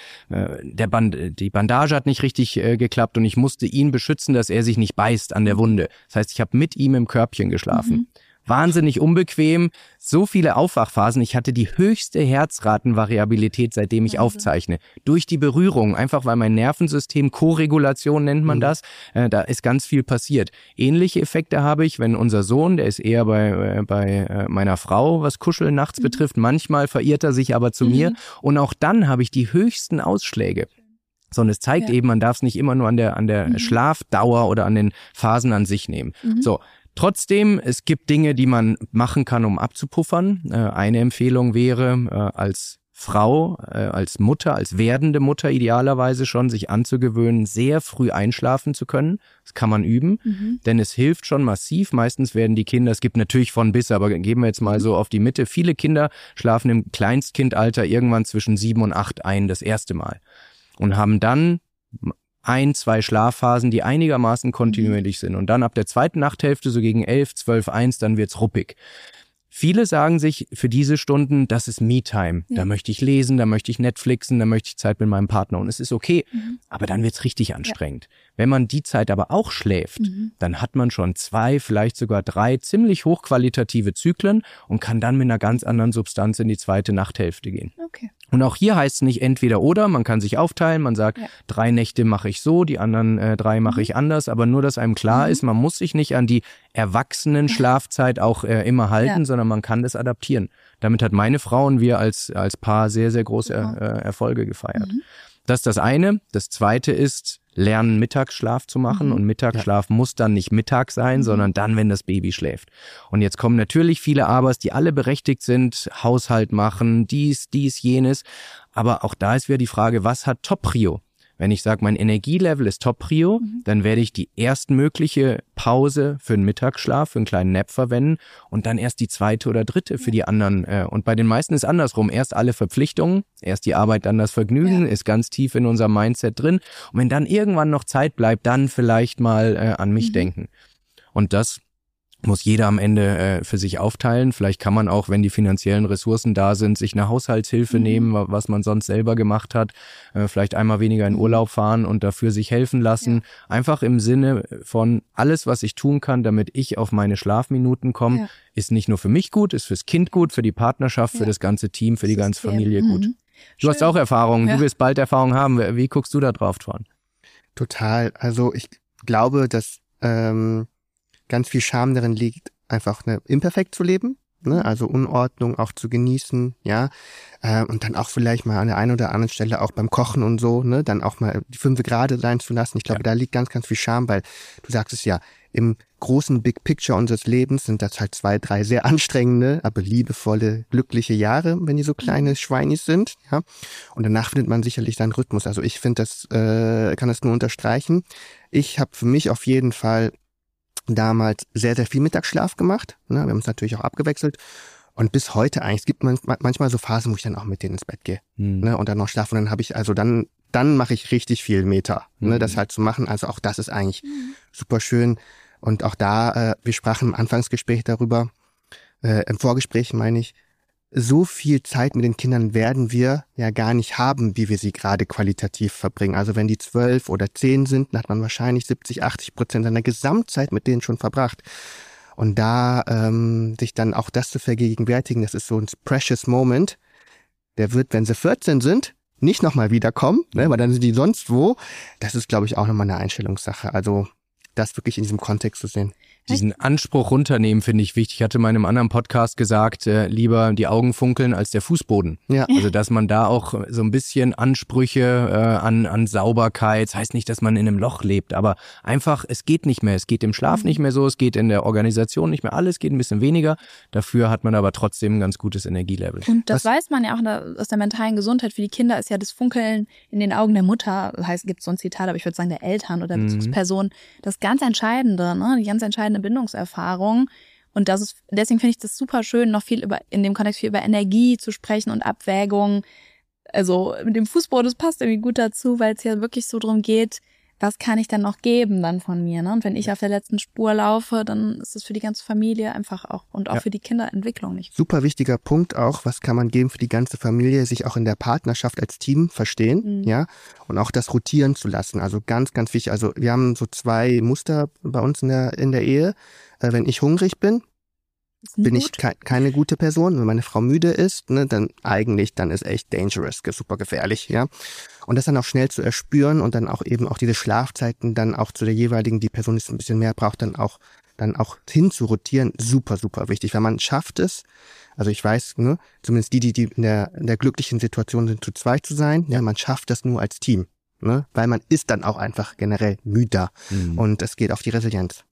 die Bandage hat nicht richtig geklappt, und ich musste ihn beschützen, dass er sich nicht beißt an der Wunde. Das heißt, ich habe mit ihm im Körbchen geschlafen. Wahnsinnig unbequem, so viele Aufwachphasen. Ich hatte die höchste Herzratenvariabilität, seitdem ich aufzeichne. Durch die Berührung, einfach weil mein Nervensystem, Koregulation nennt man das, da ist ganz viel passiert. Ähnliche Effekte habe ich, wenn unser Sohn, der ist eher bei meiner Frau, was Kuscheln nachts betrifft. Manchmal verirrt er sich aber zu mir. Und auch dann habe ich die höchsten Ausschläge. So, und es zeigt eben, man darf es nicht immer nur an der Schlafdauer oder an den Phasen an sich nehmen. So. Trotzdem, es gibt Dinge, die man machen kann, um abzupuffern. Eine Empfehlung wäre, als Frau, als Mutter, als werdende Mutter idealerweise schon, sich anzugewöhnen, sehr früh einschlafen zu können. Das kann man üben, denn es hilft schon massiv. Meistens werden die Kinder, es gibt natürlich von bis, aber geben wir jetzt mal so auf die Mitte. Viele Kinder schlafen im Kleinstkindalter irgendwann zwischen 7 und 8 ein, das erste Mal. Und haben dann 1, 2 Schlafphasen, die einigermaßen kontinuierlich sind. Und dann ab der zweiten Nachthälfte, so gegen 11, 12, 1, dann wird's ruppig. Viele sagen sich für diese Stunden, das ist Me-Time. Da möchte ich lesen, da möchte ich Netflixen, da möchte ich Zeit mit meinem Partner. Und es ist okay, aber dann wird's richtig anstrengend. Wenn man die Zeit aber auch schläft, dann hat man schon 2, vielleicht sogar 3 ziemlich hochqualitative Zyklen und kann dann mit einer ganz anderen Substanz in die zweite Nachthälfte gehen. Okay. Und auch hier heißt es nicht entweder oder, man kann sich aufteilen, man sagt, 3 Nächte mache ich so, die anderen 3 mache ich anders, aber nur, dass einem klar ist, man muss sich nicht an die Erwachsenen-Schlafzeit auch immer halten, sondern man kann das adaptieren. Damit hat meine Frau und wir als Paar sehr, sehr große Erfolge gefeiert. Das ist das eine. Das zweite ist, lernen Mittagsschlaf zu machen und Mittagsschlaf muss dann nicht Mittag sein, sondern dann, wenn das Baby schläft. Und jetzt kommen natürlich viele Abers, die alle berechtigt sind, Haushalt machen, dies, jenes. Aber auch da ist wieder die Frage, was hat Top-Prio? Wenn ich sage, mein Energielevel ist Top-Prio, dann werde ich die erstmögliche Pause für einen Mittagsschlaf, für einen kleinen Nap verwenden und dann erst die zweite oder dritte für die anderen. Und bei den meisten ist andersrum. Erst alle Verpflichtungen, erst die Arbeit, dann das Vergnügen, ist ganz tief in unserem Mindset drin. Und wenn dann irgendwann noch Zeit bleibt, dann vielleicht mal an mich denken. Und das muss jeder am Ende für sich aufteilen. Vielleicht kann man auch, wenn die finanziellen Ressourcen da sind, sich eine Haushaltshilfe nehmen, was man sonst selber gemacht hat. Vielleicht einmal weniger in Urlaub fahren und dafür sich helfen lassen. Einfach im Sinne von alles, was ich tun kann, damit ich auf meine Schlafminuten komme, ist nicht nur für mich gut, ist fürs Kind gut, für die Partnerschaft, für das ganze Team, für die ganze Familie gut. Du hast auch Erfahrungen, du wirst bald Erfahrung haben. Wie guckst du da drauf, Twan? Total. Also ich glaube, dass ganz viel Charme darin liegt, einfach imperfekt zu leben, ne? Also Unordnung auch zu genießen, ja, und dann auch vielleicht mal an der einen oder anderen Stelle auch beim Kochen und so, ne, dann auch mal die 5 gerade sein zu lassen. Ich glaube, da liegt ganz, ganz viel Charme, weil du sagst es ja, im großen Big Picture unseres Lebens sind das halt 2, 3 sehr anstrengende, aber liebevolle, glückliche Jahre, wenn die so kleine Schweinis sind, ja. Und danach findet man sicherlich seinen Rhythmus. Also ich finde, kann das nur unterstreichen. Ich habe für mich auf jeden Fall damals sehr, sehr viel Mittagsschlaf gemacht. Ne? Wir haben es natürlich auch abgewechselt. Und bis heute eigentlich, es gibt manchmal so Phasen, wo ich dann auch mit denen ins Bett gehe. Ne? Und dann noch schlafe. Und dann habe ich, also dann mache ich richtig viel Meter, ne? Das halt zu machen. Also auch das ist eigentlich super schön. Und auch da, wir sprachen im Anfangsgespräch darüber, im Vorgespräch meine ich, so viel Zeit mit den Kindern werden wir ja gar nicht haben, wie wir sie gerade qualitativ verbringen. Also wenn die 12 oder 10 sind, dann hat man wahrscheinlich 70-80% seiner Gesamtzeit mit denen schon verbracht. Und da sich dann auch das zu vergegenwärtigen, das ist so ein precious moment, der wird, wenn sie 14 sind, nicht nochmal wiederkommen, ne, weil dann sind die sonst wo. Das ist, glaube ich, auch nochmal eine Einstellungssache. Also das wirklich in diesem Kontext zu sehen. Diesen Anspruch runternehmen finde ich wichtig. Ich hatte in meinem anderen Podcast gesagt, lieber die Augen funkeln als der Fußboden. Ja. Also dass man da auch so ein bisschen Ansprüche an Sauberkeit, das heißt nicht, dass man in einem Loch lebt, aber einfach, es geht nicht mehr. Es geht im Schlaf nicht mehr so, es geht in der Organisation nicht mehr, alles geht ein bisschen weniger. Dafür hat man aber trotzdem ein ganz gutes Energielevel. Und das weiß man ja auch aus der mentalen Gesundheit. Für die Kinder ist ja das Funkeln in den Augen der Mutter, das heißt, gibt es so ein Zitat, aber ich würde sagen der Eltern oder Bezugsperson, das ganz Entscheidende, ne? Die ganz entscheidende Bindungserfahrung. Und deswegen finde ich das super schön, noch in dem Kontext viel über Energie zu sprechen und Abwägung. Also mit dem Fußboden, das passt irgendwie gut dazu, weil es ja wirklich so drum geht, was kann ich dann noch geben dann von mir, ne? Und wenn ich auf der letzten Spur laufe, dann ist das für die ganze Familie einfach auch und auch für die Kinderentwicklung nicht. Super wichtiger Punkt auch, was kann man geben für die ganze Familie, sich auch in der Partnerschaft als Team verstehen, ja, und auch das rotieren zu lassen. Also ganz, ganz wichtig. Also wir haben so 2 Muster bei uns in der Ehe. Wenn ich hungrig bin ich keine gute Person. Wenn meine Frau müde ist, ne, dann ist echt dangerous, super gefährlich, ja. Und das dann auch schnell zu erspüren und dann auch eben auch diese Schlafzeiten dann auch zu der jeweiligen, die Person, die es ein bisschen mehr braucht, dann auch hin zu rotieren, super, super wichtig. Weil man schafft es, also ich weiß, ne, zumindest die in der glücklichen Situation sind, zu zweit zu sein, ja, man schafft das nur als Team, ne, weil man ist dann auch einfach generell müder und es geht auf die Resilienz.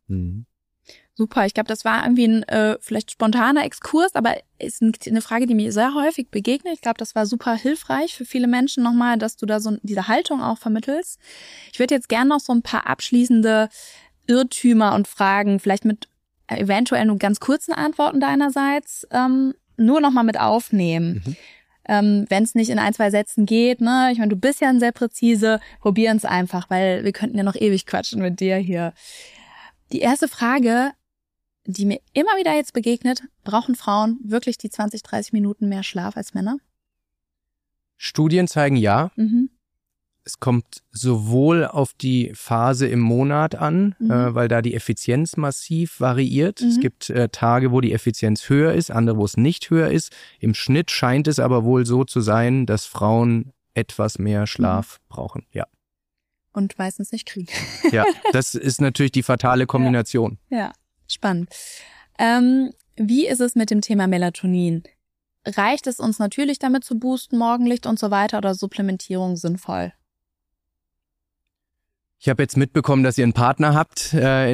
Super, ich glaube, das war irgendwie ein vielleicht spontaner Exkurs, aber ist eine Frage, die mir sehr häufig begegnet. Ich glaube, das war super hilfreich für viele Menschen nochmal, dass du da so diese Haltung auch vermittelst. Ich würde jetzt gerne noch so ein paar abschließende Irrtümer und Fragen, vielleicht mit eventuell nur ganz kurzen Antworten deinerseits, nur nochmal mit aufnehmen. Wenn es nicht in 1, 2 Sätzen geht, ne? Ich meine, du bist ja sehr präzise, probieren es einfach, weil wir könnten ja noch ewig quatschen mit dir hier. Die erste Frage, die mir immer wieder jetzt begegnet, brauchen Frauen wirklich die 20, 30 Minuten mehr Schlaf als Männer? Studien zeigen ja. Es kommt sowohl auf die Phase im Monat an, weil da die Effizienz massiv variiert. Es gibt Tage, wo die Effizienz höher ist, andere, wo es nicht höher ist. Im Schnitt scheint es aber wohl so zu sein, dass Frauen etwas mehr Schlaf brauchen, ja. Und meistens nicht kriegen. Ja, das ist natürlich die fatale Kombination. Ja, spannend. Wie ist es mit dem Thema Melatonin? Reicht es uns natürlich damit zu boosten, Morgenlicht und so weiter, oder Supplementierung sinnvoll? Ich habe jetzt mitbekommen, dass ihr einen Partner habt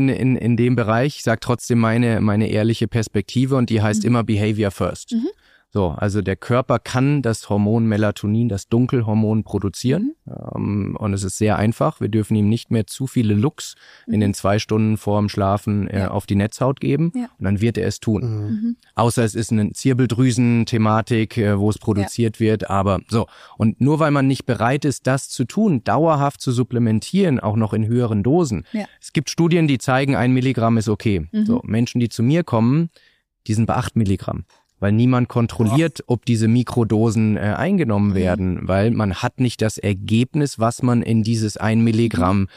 in dem Bereich. Ich sage trotzdem meine ehrliche Perspektive und die heißt immer Behavior First. So, also der Körper kann das Hormon Melatonin, das Dunkelhormon, produzieren. Und es ist sehr einfach. Wir dürfen ihm nicht mehr zu viele Lux in den 2 Stunden vor dem Schlafen auf die Netzhaut geben. Ja. Und dann wird er es tun. Außer es ist eine Zirbeldrüsen-Thematik, wo es produziert wird. Aber so. Und nur weil man nicht bereit ist, das zu tun, dauerhaft zu supplementieren, auch noch in höheren Dosen. Ja. Es gibt Studien, die zeigen, 1 Milligramm ist okay. So, Menschen, die zu mir kommen, die sind bei 8 Milligramm. Weil niemand kontrolliert, ob diese Mikrodosen eingenommen werden, weil man hat nicht das Ergebnis, was man in dieses 1 Milligramm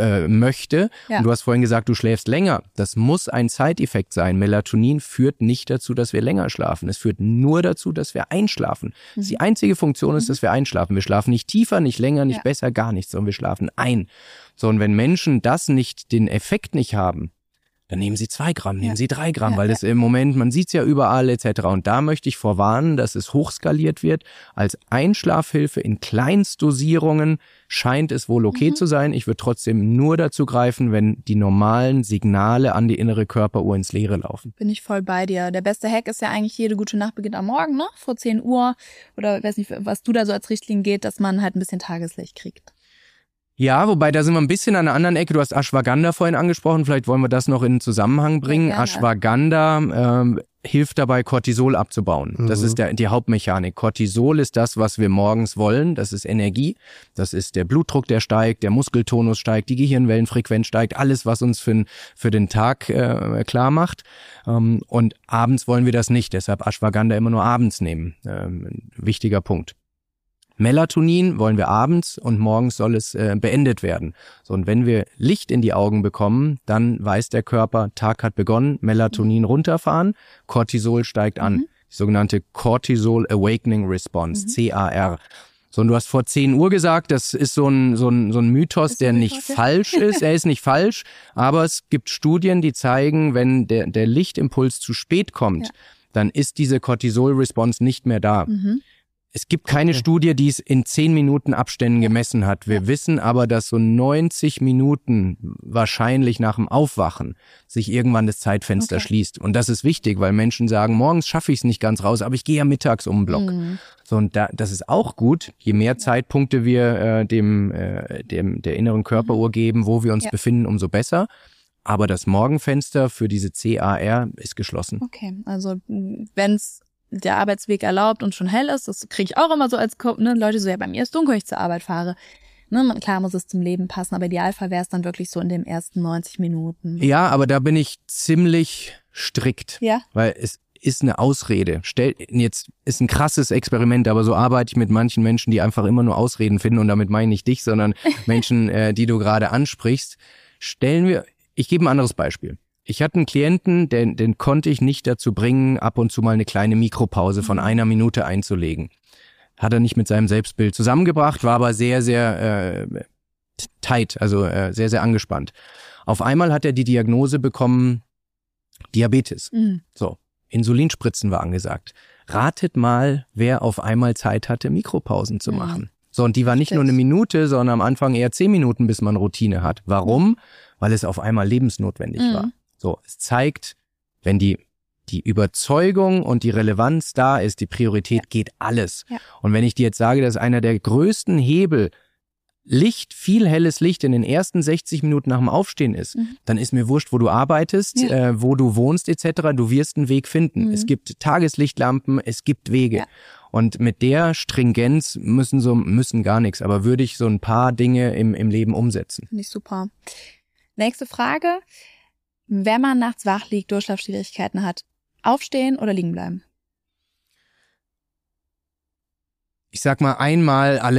möchte. Ja. Und du hast vorhin gesagt, du schläfst länger. Das muss ein Side-Effekt sein. Melatonin führt nicht dazu, dass wir länger schlafen. Es führt nur dazu, dass wir einschlafen. Die einzige Funktion ist, dass wir einschlafen. Wir schlafen nicht tiefer, nicht länger, nicht besser, gar nichts, sondern wir schlafen ein. So, und wenn Menschen den Effekt nicht haben, dann nehmen Sie 2 Gramm, nehmen Sie 3 Gramm, weil das im Moment, man sieht es ja überall etc. Und da möchte ich vorwarnen, dass es hochskaliert wird. Als Einschlafhilfe in Kleinstdosierungen scheint es wohl okay zu sein. Ich würde trotzdem nur dazu greifen, wenn die normalen Signale an die innere Körperuhr ins Leere laufen. Bin ich voll bei dir. Der beste Hack ist ja eigentlich, jede gute Nacht beginnt am Morgen, ne? Vor 10 Uhr. Oder weiß nicht, was du da so als Richtlinie geht, dass man halt ein bisschen Tageslicht kriegt. Ja, wobei da sind wir ein bisschen an einer anderen Ecke. Du hast Ashwagandha vorhin angesprochen, vielleicht wollen wir das noch in einen Zusammenhang bringen. Ja, Ashwagandha hilft dabei, Cortisol abzubauen. Das ist die Hauptmechanik. Cortisol ist das, was wir morgens wollen. Das ist Energie. Das ist der Blutdruck, der steigt, der Muskeltonus steigt, die Gehirnwellenfrequenz steigt, alles, was uns für den Tag klar macht. Und abends wollen wir das nicht. Deshalb Ashwagandha immer nur abends nehmen. Wichtiger Punkt. Melatonin wollen wir abends und morgens soll es beendet werden. So, und wenn wir Licht in die Augen bekommen, dann weiß der Körper, Tag hat begonnen, Melatonin runterfahren, Cortisol steigt an. Die sogenannte Cortisol Awakening Response, CAR. So, und du hast vor 10 Uhr gesagt, das ist so ein Mythos, der nicht falsch ist. Er ist nicht falsch, aber es gibt Studien, die zeigen, wenn der Lichtimpuls zu spät kommt, dann ist diese Cortisol-Response nicht mehr da. Es gibt keine Studie, die es in 10 Minuten Abständen gemessen hat. Wir wissen aber, dass so 90 Minuten wahrscheinlich nach dem Aufwachen sich irgendwann das Zeitfenster schließt. Und das ist wichtig, weil Menschen sagen, morgens schaffe ich es nicht ganz raus, aber ich gehe ja mittags um den Block. So, und das ist auch gut. Je mehr Zeitpunkte wir der inneren Körperuhr geben, wo wir uns befinden, umso besser. Aber das Morgenfenster für diese CAR ist geschlossen. Okay, also wenn's der Arbeitsweg erlaubt und schon hell ist, das kriege ich auch immer so als Leute so, ja, bei mir ist dunkel, wenn ich zur Arbeit fahre. Ne, klar muss es zum Leben passen, aber Idealfall wäre es dann wirklich so in den ersten 90 Minuten. Ja, aber da bin ich ziemlich strikt, weil es ist eine Ausrede. Jetzt ist ein krasses Experiment, aber so arbeite ich mit manchen Menschen, die einfach immer nur Ausreden finden, und damit meine ich nicht dich, sondern Menschen, die du gerade ansprichst. Ich gebe ein anderes Beispiel. Ich hatte einen Klienten, den konnte ich nicht dazu bringen, ab und zu mal eine kleine Mikropause von 1 Minute einzulegen. Hat er nicht mit seinem Selbstbild zusammengebracht, war aber sehr, sehr tight, also sehr, sehr angespannt. Auf einmal hat er die Diagnose bekommen, Diabetes. So, Insulinspritzen war angesagt. Ratet mal, wer auf einmal Zeit hatte, Mikropausen zu machen. So, und die war nicht nur 1 Minute, sondern am Anfang eher 10 Minuten, bis man Routine hat. Warum? Weil es auf einmal lebensnotwendig war. So, es zeigt, wenn die Überzeugung und die Relevanz da ist, die Priorität, geht alles. Und wenn ich dir jetzt sage, dass einer der größten Hebel Licht, viel helles Licht in den ersten 60 Minuten nach dem Aufstehen ist, dann ist mir wurscht, wo du arbeitest, wo du wohnst etc. Du wirst einen Weg finden. Es gibt Tageslichtlampen, es gibt Wege. Und mit der Stringenz müssen gar nichts, aber würde ich so ein paar Dinge im Leben umsetzen. Finde ich super. Nächste Frage. Wenn man nachts wach liegt, Durchschlafschwierigkeiten hat, aufstehen oder liegen bleiben? Ich sag mal, einmal alle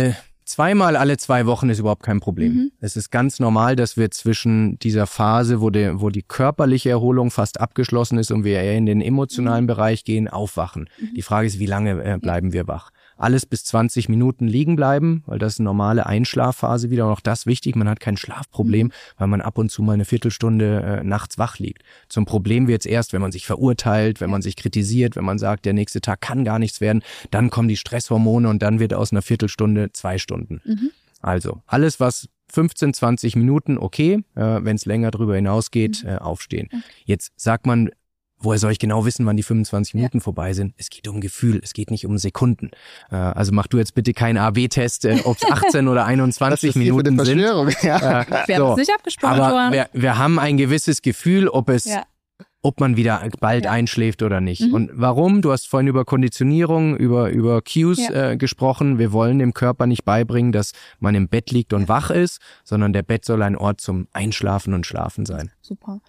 2-mal alle 2 Wochen ist überhaupt kein Problem. Es ist ganz normal, dass wir zwischen dieser Phase, wo die körperliche Erholung fast abgeschlossen ist und wir eher in den emotionalen Bereich gehen, aufwachen. Die Frage ist, wie lange bleiben wir wach? Alles bis 20 Minuten liegen bleiben, weil das ist eine normale Einschlafphase wieder. Und auch das wichtig, man hat kein Schlafproblem, weil man ab und zu mal eine Viertelstunde nachts wach liegt. Zum Problem wird's erst, wenn man sich verurteilt, wenn man sich kritisiert, wenn man sagt, der nächste Tag kann gar nichts werden. Dann kommen die Stresshormone und dann wird aus einer Viertelstunde 2 Stunden. Also alles, was 15, 20 Minuten, okay, wenn es länger drüber hinausgeht, aufstehen. Jetzt sagt man, woher soll ich genau wissen, wann die 25 Minuten vorbei sind? Es geht um Gefühl, es geht nicht um Sekunden. Also mach du jetzt bitte keinen AB-Test, ob es 18 oder 21 Minuten sind. Wir haben es nicht abgesprochen, aber wir haben ein gewisses Gefühl, ob man wieder bald einschläft oder nicht. Und warum? Du hast vorhin über Konditionierung, über Cues gesprochen. Wir wollen dem Körper nicht beibringen, dass man im Bett liegt und wach ist, sondern der Bett soll ein Ort zum Einschlafen und Schlafen sein. Super.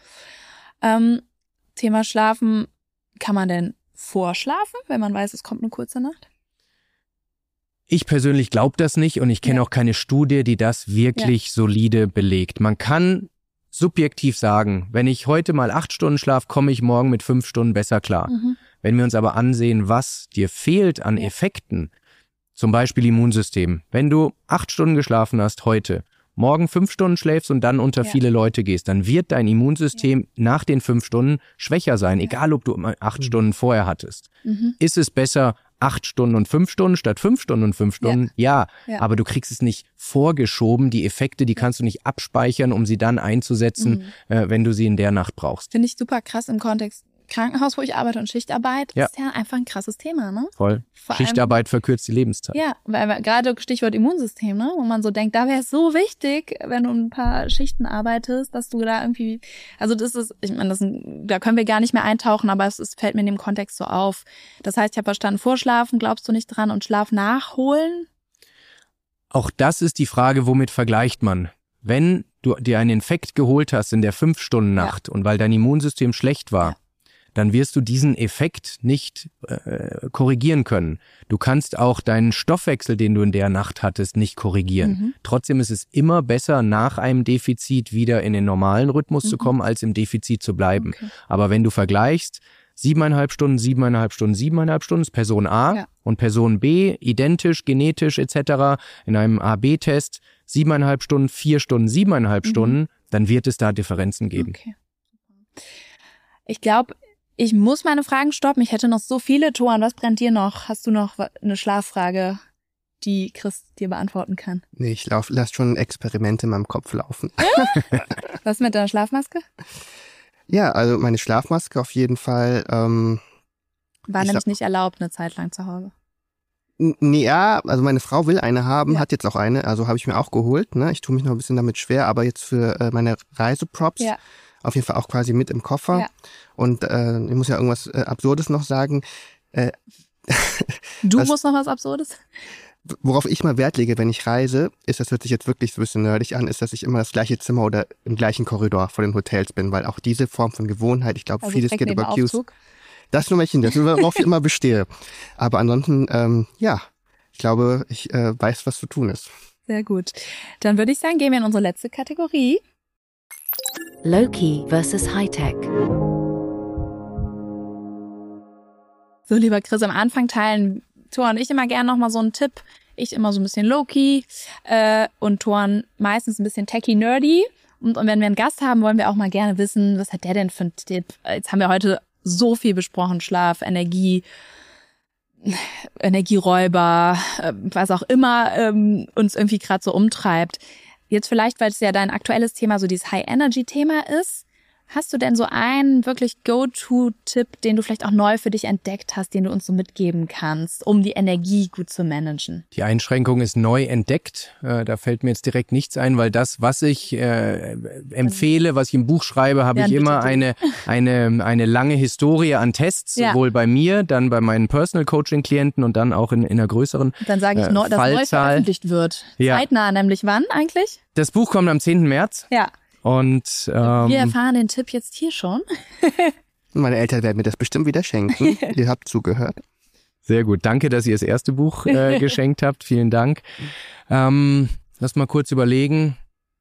Thema Schlafen, kann man denn vorschlafen, wenn man weiß, es kommt eine kurze Nacht? Ich persönlich glaube das nicht und ich kenne auch keine Studie, die das wirklich solide belegt. Man kann subjektiv sagen, wenn ich heute mal 8 Stunden schlafe, komme ich morgen mit 5 Stunden besser klar. Wenn wir uns aber ansehen, was dir fehlt an Effekten, zum Beispiel Immunsystem, wenn du 8 Stunden geschlafen hast heute, morgen 5 Stunden schläfst und dann unter viele Leute gehst, dann wird dein Immunsystem nach den 5 Stunden schwächer sein, egal ob du 8 Stunden vorher hattest. Ist es besser 8 Stunden und 5 Stunden statt 5 Stunden und 5 Stunden? Ja, aber du kriegst es nicht vorgeschoben. Die Effekte, die kannst du nicht abspeichern, um sie dann einzusetzen, wenn du sie in der Nacht brauchst. Finde ich super krass im Kontext Krankenhaus, wo ich arbeite und Schichtarbeit, ist ja einfach ein krasses Thema, ne? Voll. Schichtarbeit verkürzt die Lebenszeit. Ja, weil gerade Stichwort Immunsystem, ne? Wo man so denkt, da wäre es so wichtig, wenn du ein paar Schichten arbeitest, dass du da irgendwie, also das ist, ich meine, da können wir gar nicht mehr eintauchen, aber fällt mir in dem Kontext so auf. Das heißt, ich habe verstanden, vorschlafen, glaubst du nicht dran, und Schlaf nachholen? Auch das ist die Frage, womit vergleicht man? Wenn du dir einen Infekt geholt hast in der 5-Stunden-Nacht und weil dein Immunsystem schlecht war, dann wirst du diesen Effekt nicht korrigieren können. Du kannst auch deinen Stoffwechsel, den du in der Nacht hattest, nicht korrigieren. Trotzdem ist es immer besser, nach einem Defizit wieder in den normalen Rhythmus zu kommen, als im Defizit zu bleiben. Aber wenn du vergleichst, 7,5 Stunden, 7,5 Stunden, 7,5 Stunden ist Person A und Person B, identisch, genetisch etc. in einem AB-Test, 7,5 Stunden, 4 Stunden, 7,5 Stunden, dann wird es da Differenzen geben. Okay. Ich glaube, ich muss meine Fragen stoppen. Ich hätte noch so viele. Toan, was brennt dir noch? Hast du noch eine Schlaffrage, die Chris dir beantworten kann? Nee, ich lasse schon Experimente in meinem Kopf laufen. Was mit deiner Schlafmaske? Ja, also meine Schlafmaske auf jeden Fall. War nämlich nicht erlaubt eine Zeit lang zu Hause. Nee, ja, also meine Frau will eine haben, hat jetzt auch eine, also habe ich mir auch geholt. Ne? Ich tue mich noch ein bisschen damit schwer, aber jetzt für meine Reiseprops auf jeden Fall auch quasi mit im Koffer. Ja. Und ich muss ja irgendwas Absurdes noch sagen. Du musst noch was Absurdes? Worauf ich mal Wert lege, wenn ich reise, ist, das hört sich jetzt wirklich so ein bisschen nerdig an, ist, dass ich immer das gleiche Zimmer oder im gleichen Korridor vor den Hotels bin, weil auch diese Form von Gewohnheit, ich glaube, vieles geht über Cues. Das nur mal hin, worauf ich immer bestehe. Aber ansonsten, ich glaube, ich weiß, was zu tun ist. Sehr gut. Dann würde ich sagen, gehen wir in unsere letzte Kategorie. Low-Key versus High-Tech. So, lieber Chris, am Anfang teilen Thor und ich immer gerne nochmal so einen Tipp. Ich immer so ein bisschen Low-Key und Thor meistens ein bisschen techy-nerdy. Und wenn wir einen Gast haben, wollen wir auch mal gerne wissen, was hat der denn für einen Tipp? Jetzt haben wir heute so viel besprochen, Schlaf, Energie, Energieräuber, was auch immer uns irgendwie gerade so umtreibt. Jetzt vielleicht, weil es ja dein aktuelles Thema so dieses High-Energy-Thema ist, hast du denn so einen wirklich Go-To-Tipp, den du vielleicht auch neu für dich entdeckt hast, den du uns so mitgeben kannst, um die Energie gut zu managen? Die Einschränkung ist neu entdeckt. Da fällt mir jetzt direkt nichts ein, weil das, was ich empfehle, was ich im Buch schreibe, habe ich immer eine lange Historie an Tests, sowohl bei mir, dann bei meinen Personal-Coaching-Klienten und dann auch in einer größeren Fallzahl. Dann sage ich, dass neu veröffentlicht wird. Zeitnah nämlich. Wann eigentlich? Das Buch kommt am 10. März. Ja. Und wir erfahren den Tipp jetzt hier schon. Meine Eltern werden mir das bestimmt wieder schenken. Ihr habt zugehört. Sehr gut. Danke, dass ihr das erste Buch geschenkt habt. Vielen Dank. Lass mal kurz überlegen.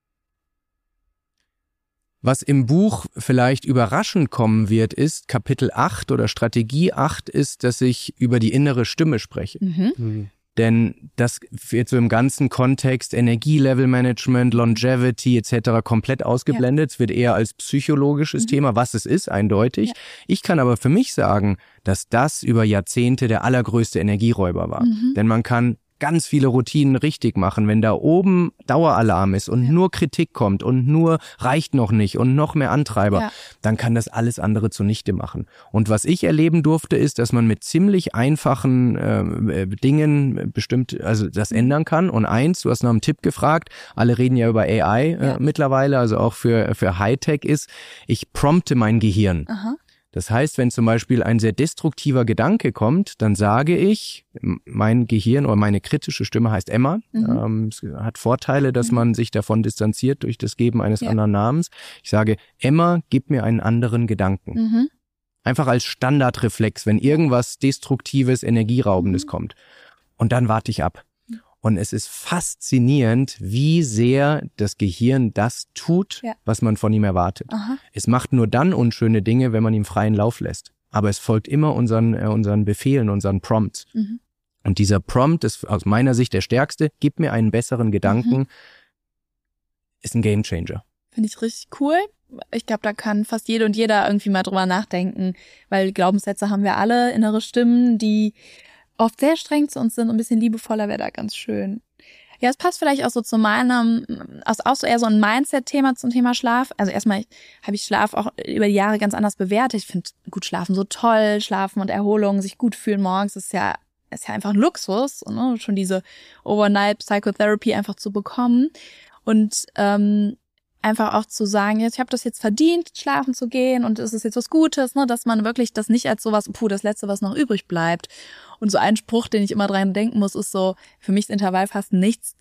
Was im Buch vielleicht überraschend kommen wird, ist Kapitel 8 oder Strategie 8 ist, dass ich über die innere Stimme spreche. Denn das wird so im ganzen Kontext Energielevelmanagement, Longevity etc. komplett ausgeblendet. Es wird eher als psychologisches Thema, was es ist, eindeutig. Ja. Ich kann aber für mich sagen, dass das über Jahrzehnte der allergrößte Energieräuber war. Denn man kann ganz viele Routinen richtig machen. Wenn da oben Daueralarm ist und nur Kritik kommt und nur reicht noch nicht und noch mehr Antreiber, dann kann das alles andere zunichte machen. Und was ich erleben durfte, ist, dass man mit ziemlich einfachen Dingen bestimmt, also das ändern kann. Und du hast nach einem Tipp gefragt, alle reden ja über AI mittlerweile, also auch für Hightech ist, ich prompte mein Gehirn. Aha. Das heißt, wenn zum Beispiel ein sehr destruktiver Gedanke kommt, dann sage ich, mein Gehirn oder meine kritische Stimme heißt Emma. Es hat Vorteile, dass man sich davon distanziert durch das Geben eines anderen Namens. Ich sage, Emma, gib mir einen anderen Gedanken. Einfach als Standardreflex, wenn irgendwas Destruktives, Energieraubendes kommt. Und dann warte ich ab. Und es ist faszinierend, wie sehr das Gehirn das tut, was man von ihm erwartet. Aha. Es macht nur dann unschöne Dinge, wenn man ihm freien Lauf lässt. Aber es folgt immer unseren Befehlen, unseren Prompts. Und dieser Prompt ist aus meiner Sicht der stärkste. Gib mir einen besseren Gedanken. Ist ein Gamechanger. Finde ich richtig cool. Ich glaube, da kann fast jede und jeder irgendwie mal drüber nachdenken, weil Glaubenssätze haben wir alle, innere Stimmen, die oft sehr streng zu uns sind und ein bisschen liebevoller wäre da ganz schön. Ja, es passt vielleicht auch so zu meinem, auch so eher so ein Mindset-Thema zum Thema Schlaf. Also erstmal habe ich Schlaf auch über die Jahre ganz anders bewertet. Ich finde gut Schlafen so toll, Schlafen und Erholung, sich gut fühlen morgens ist ja einfach ein Luxus, ne? Schon diese Overnight Psychotherapy einfach zu bekommen und einfach auch zu sagen, jetzt ich habe das jetzt verdient, schlafen zu gehen und es ist jetzt was Gutes, ne, dass man wirklich das nicht als sowas, das Letzte, was noch übrig bleibt. Und so ein Spruch, den ich immer dran denken muss, ist so, für mich ist Intervallfasten nichts,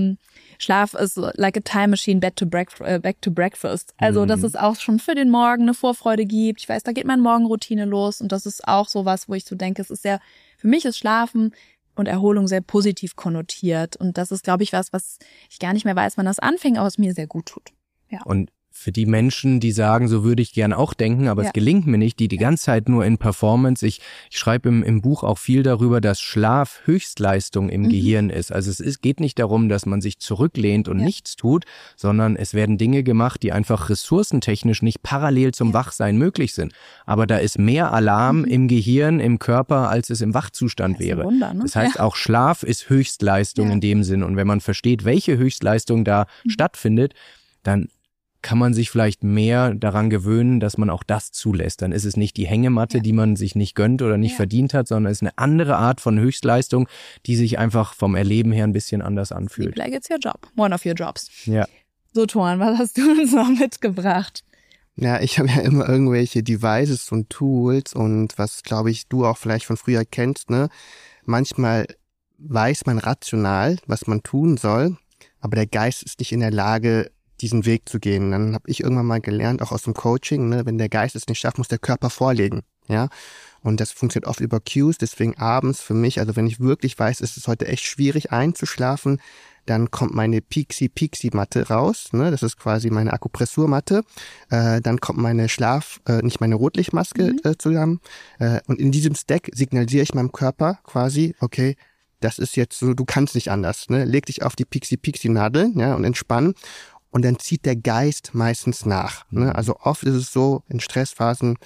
Schlaf ist like a time machine, back to breakfast. Also, dass es auch schon für den Morgen eine Vorfreude gibt. Ich weiß, da geht meine Morgenroutine los und das ist auch sowas, wo ich so denke, es ist sehr, für mich ist Schlafen und Erholung sehr positiv konnotiert und das ist, glaube ich, was ich gar nicht mehr weiß, wann das anfing, aber es mir sehr gut tut. Ja. Und für die Menschen, die sagen, so würde ich gern auch denken, aber es gelingt mir nicht, die ganze Zeit nur in Performance. Ich schreibe im Buch auch viel darüber, dass Schlaf Höchstleistung im Gehirn ist. Also geht nicht darum, dass man sich zurücklehnt und nichts tut, sondern es werden Dinge gemacht, die einfach ressourcentechnisch nicht parallel zum Wachsein möglich sind. Aber da ist mehr Alarm im Gehirn, im Körper, als es im Wachzustand wäre. Ein Wunder, ne? Das heißt, auch Schlaf ist Höchstleistung in dem Sinn. Und wenn man versteht, welche Höchstleistung da stattfindet, dann kann man sich vielleicht mehr daran gewöhnen, dass man auch das zulässt. Dann ist es nicht die Hängematte, die man sich nicht gönnt oder nicht verdient hat, sondern es ist eine andere Art von Höchstleistung, die sich einfach vom Erleben her ein bisschen anders anfühlt. Like it's your job. One of your jobs. Ja. So, Toan, was hast du uns noch mitgebracht? Ja, ich habe ja immer irgendwelche Devices und Tools und was, glaube ich, du auch vielleicht von früher kennst, ne? Manchmal weiß man rational, was man tun soll, aber der Geist ist nicht in der Lage, diesen Weg zu gehen. Dann habe ich irgendwann mal gelernt, auch aus dem Coaching, ne, wenn der Geist es nicht schafft, muss der Körper vorlegen, ja. Und das funktioniert oft über Cues, deswegen abends für mich, also wenn ich wirklich weiß, es ist heute echt schwierig einzuschlafen, dann kommt meine Pixie-Matte raus, ne, das ist quasi meine Akupressurmatte, dann kommt meine nicht meine Rotlichtmaske zusammen, und in diesem Stack signalisiere ich meinem Körper quasi, okay, das ist jetzt so, du kannst nicht anders, ne, leg dich auf die Pixie-Nadel, ja, und entspann. Und dann zieht der Geist meistens nach. Ne? Also oft ist es so in Stressphasen,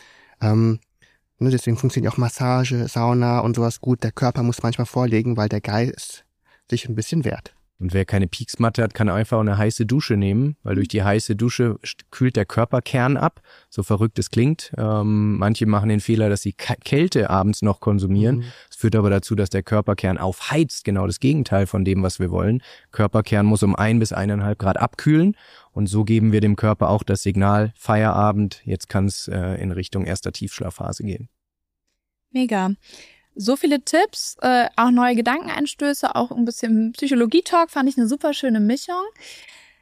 deswegen funktioniert auch Massage, Sauna und sowas gut. Der Körper muss manchmal vorlegen, weil der Geist sich ein bisschen wehrt. Und wer keine Pieksmatte hat, kann einfach eine heiße Dusche nehmen, weil durch die heiße Dusche kühlt der Körperkern ab, so verrückt es klingt. Manche machen den Fehler, dass sie Kälte abends noch konsumieren. Das führt aber dazu, dass der Körperkern aufheizt, genau das Gegenteil von dem, was wir wollen. Körperkern muss um 1 bis 1,5 Grad abkühlen und so geben wir dem Körper auch das Signal, Feierabend, jetzt kann es in Richtung erster Tiefschlafphase gehen. Mega. So viele Tipps, auch neue Gedankenanstöße, auch ein bisschen Psychologie-Talk, fand ich eine super schöne Mischung.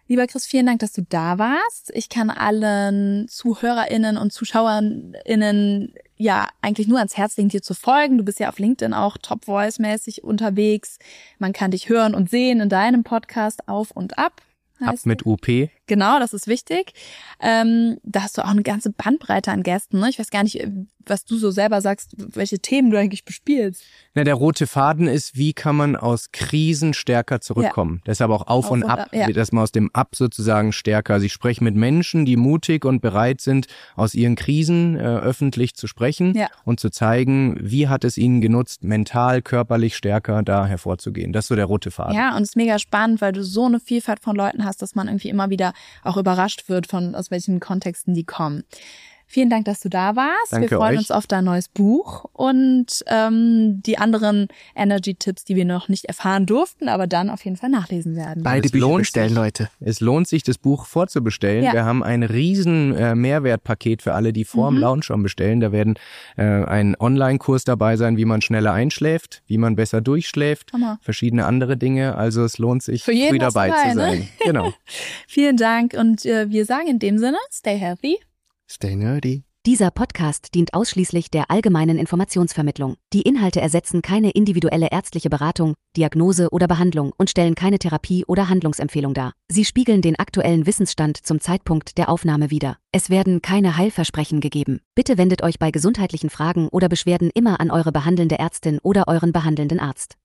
Lieber Chris, vielen Dank, dass du da warst. Ich kann allen ZuhörerInnen und ZuschauerInnen ja eigentlich nur ans Herz legen, dir zu folgen. Du bist ja auf LinkedIn auch Top Voice-mäßig unterwegs. Man kann dich hören und sehen in deinem Podcast Auf und Ab. Ab mit UP. Genau, das ist wichtig. Da hast du auch eine ganze Bandbreite an Gästen. Ne? Ich weiß gar nicht, was du so selber sagst, welche Themen du eigentlich bespielst. Na, der rote Faden ist, wie kann man aus Krisen stärker zurückkommen. Ja. Deshalb auch auf und ab, ja. Dass man aus dem Ab sozusagen stärker. Also ich spreche mit Menschen, die mutig und bereit sind, aus ihren Krisen öffentlich zu sprechen und zu zeigen, wie hat es ihnen genutzt, mental, körperlich stärker da hervorzugehen. Das ist so der rote Faden. Ja, und es ist mega spannend, weil du so eine Vielfalt von Leuten hast, dass man irgendwie immer wieder auch überrascht wird, aus welchen Kontexten die kommen. Vielen Dank, dass du da warst. Danke wir freuen euch. uns auf dein neues Buch und die anderen Energy-Tipps, die wir noch nicht erfahren durften, aber dann auf jeden Fall nachlesen werden. Beide Bücher bestellen, Leute. Es lohnt sich, das Buch vorzubestellen. Ja. Wir haben ein riesen Mehrwertpaket für alle, die vor dem Launch schon bestellen. Da werden ein Online-Kurs dabei sein, wie man schneller einschläft, wie man besser durchschläft, verschiedene andere Dinge. Also es lohnt sich, früh dabei zu sein. Ne? Genau. Vielen Dank und wir sagen in dem Sinne, stay healthy. Stay nerdy. Dieser Podcast dient ausschließlich der allgemeinen Informationsvermittlung. Die Inhalte ersetzen keine individuelle ärztliche Beratung, Diagnose oder Behandlung und stellen keine Therapie oder Handlungsempfehlung dar. Sie spiegeln den aktuellen Wissensstand zum Zeitpunkt der Aufnahme wider. Es werden keine Heilversprechen gegeben. Bitte wendet euch bei gesundheitlichen Fragen oder Beschwerden immer an eure behandelnde Ärztin oder euren behandelnden Arzt.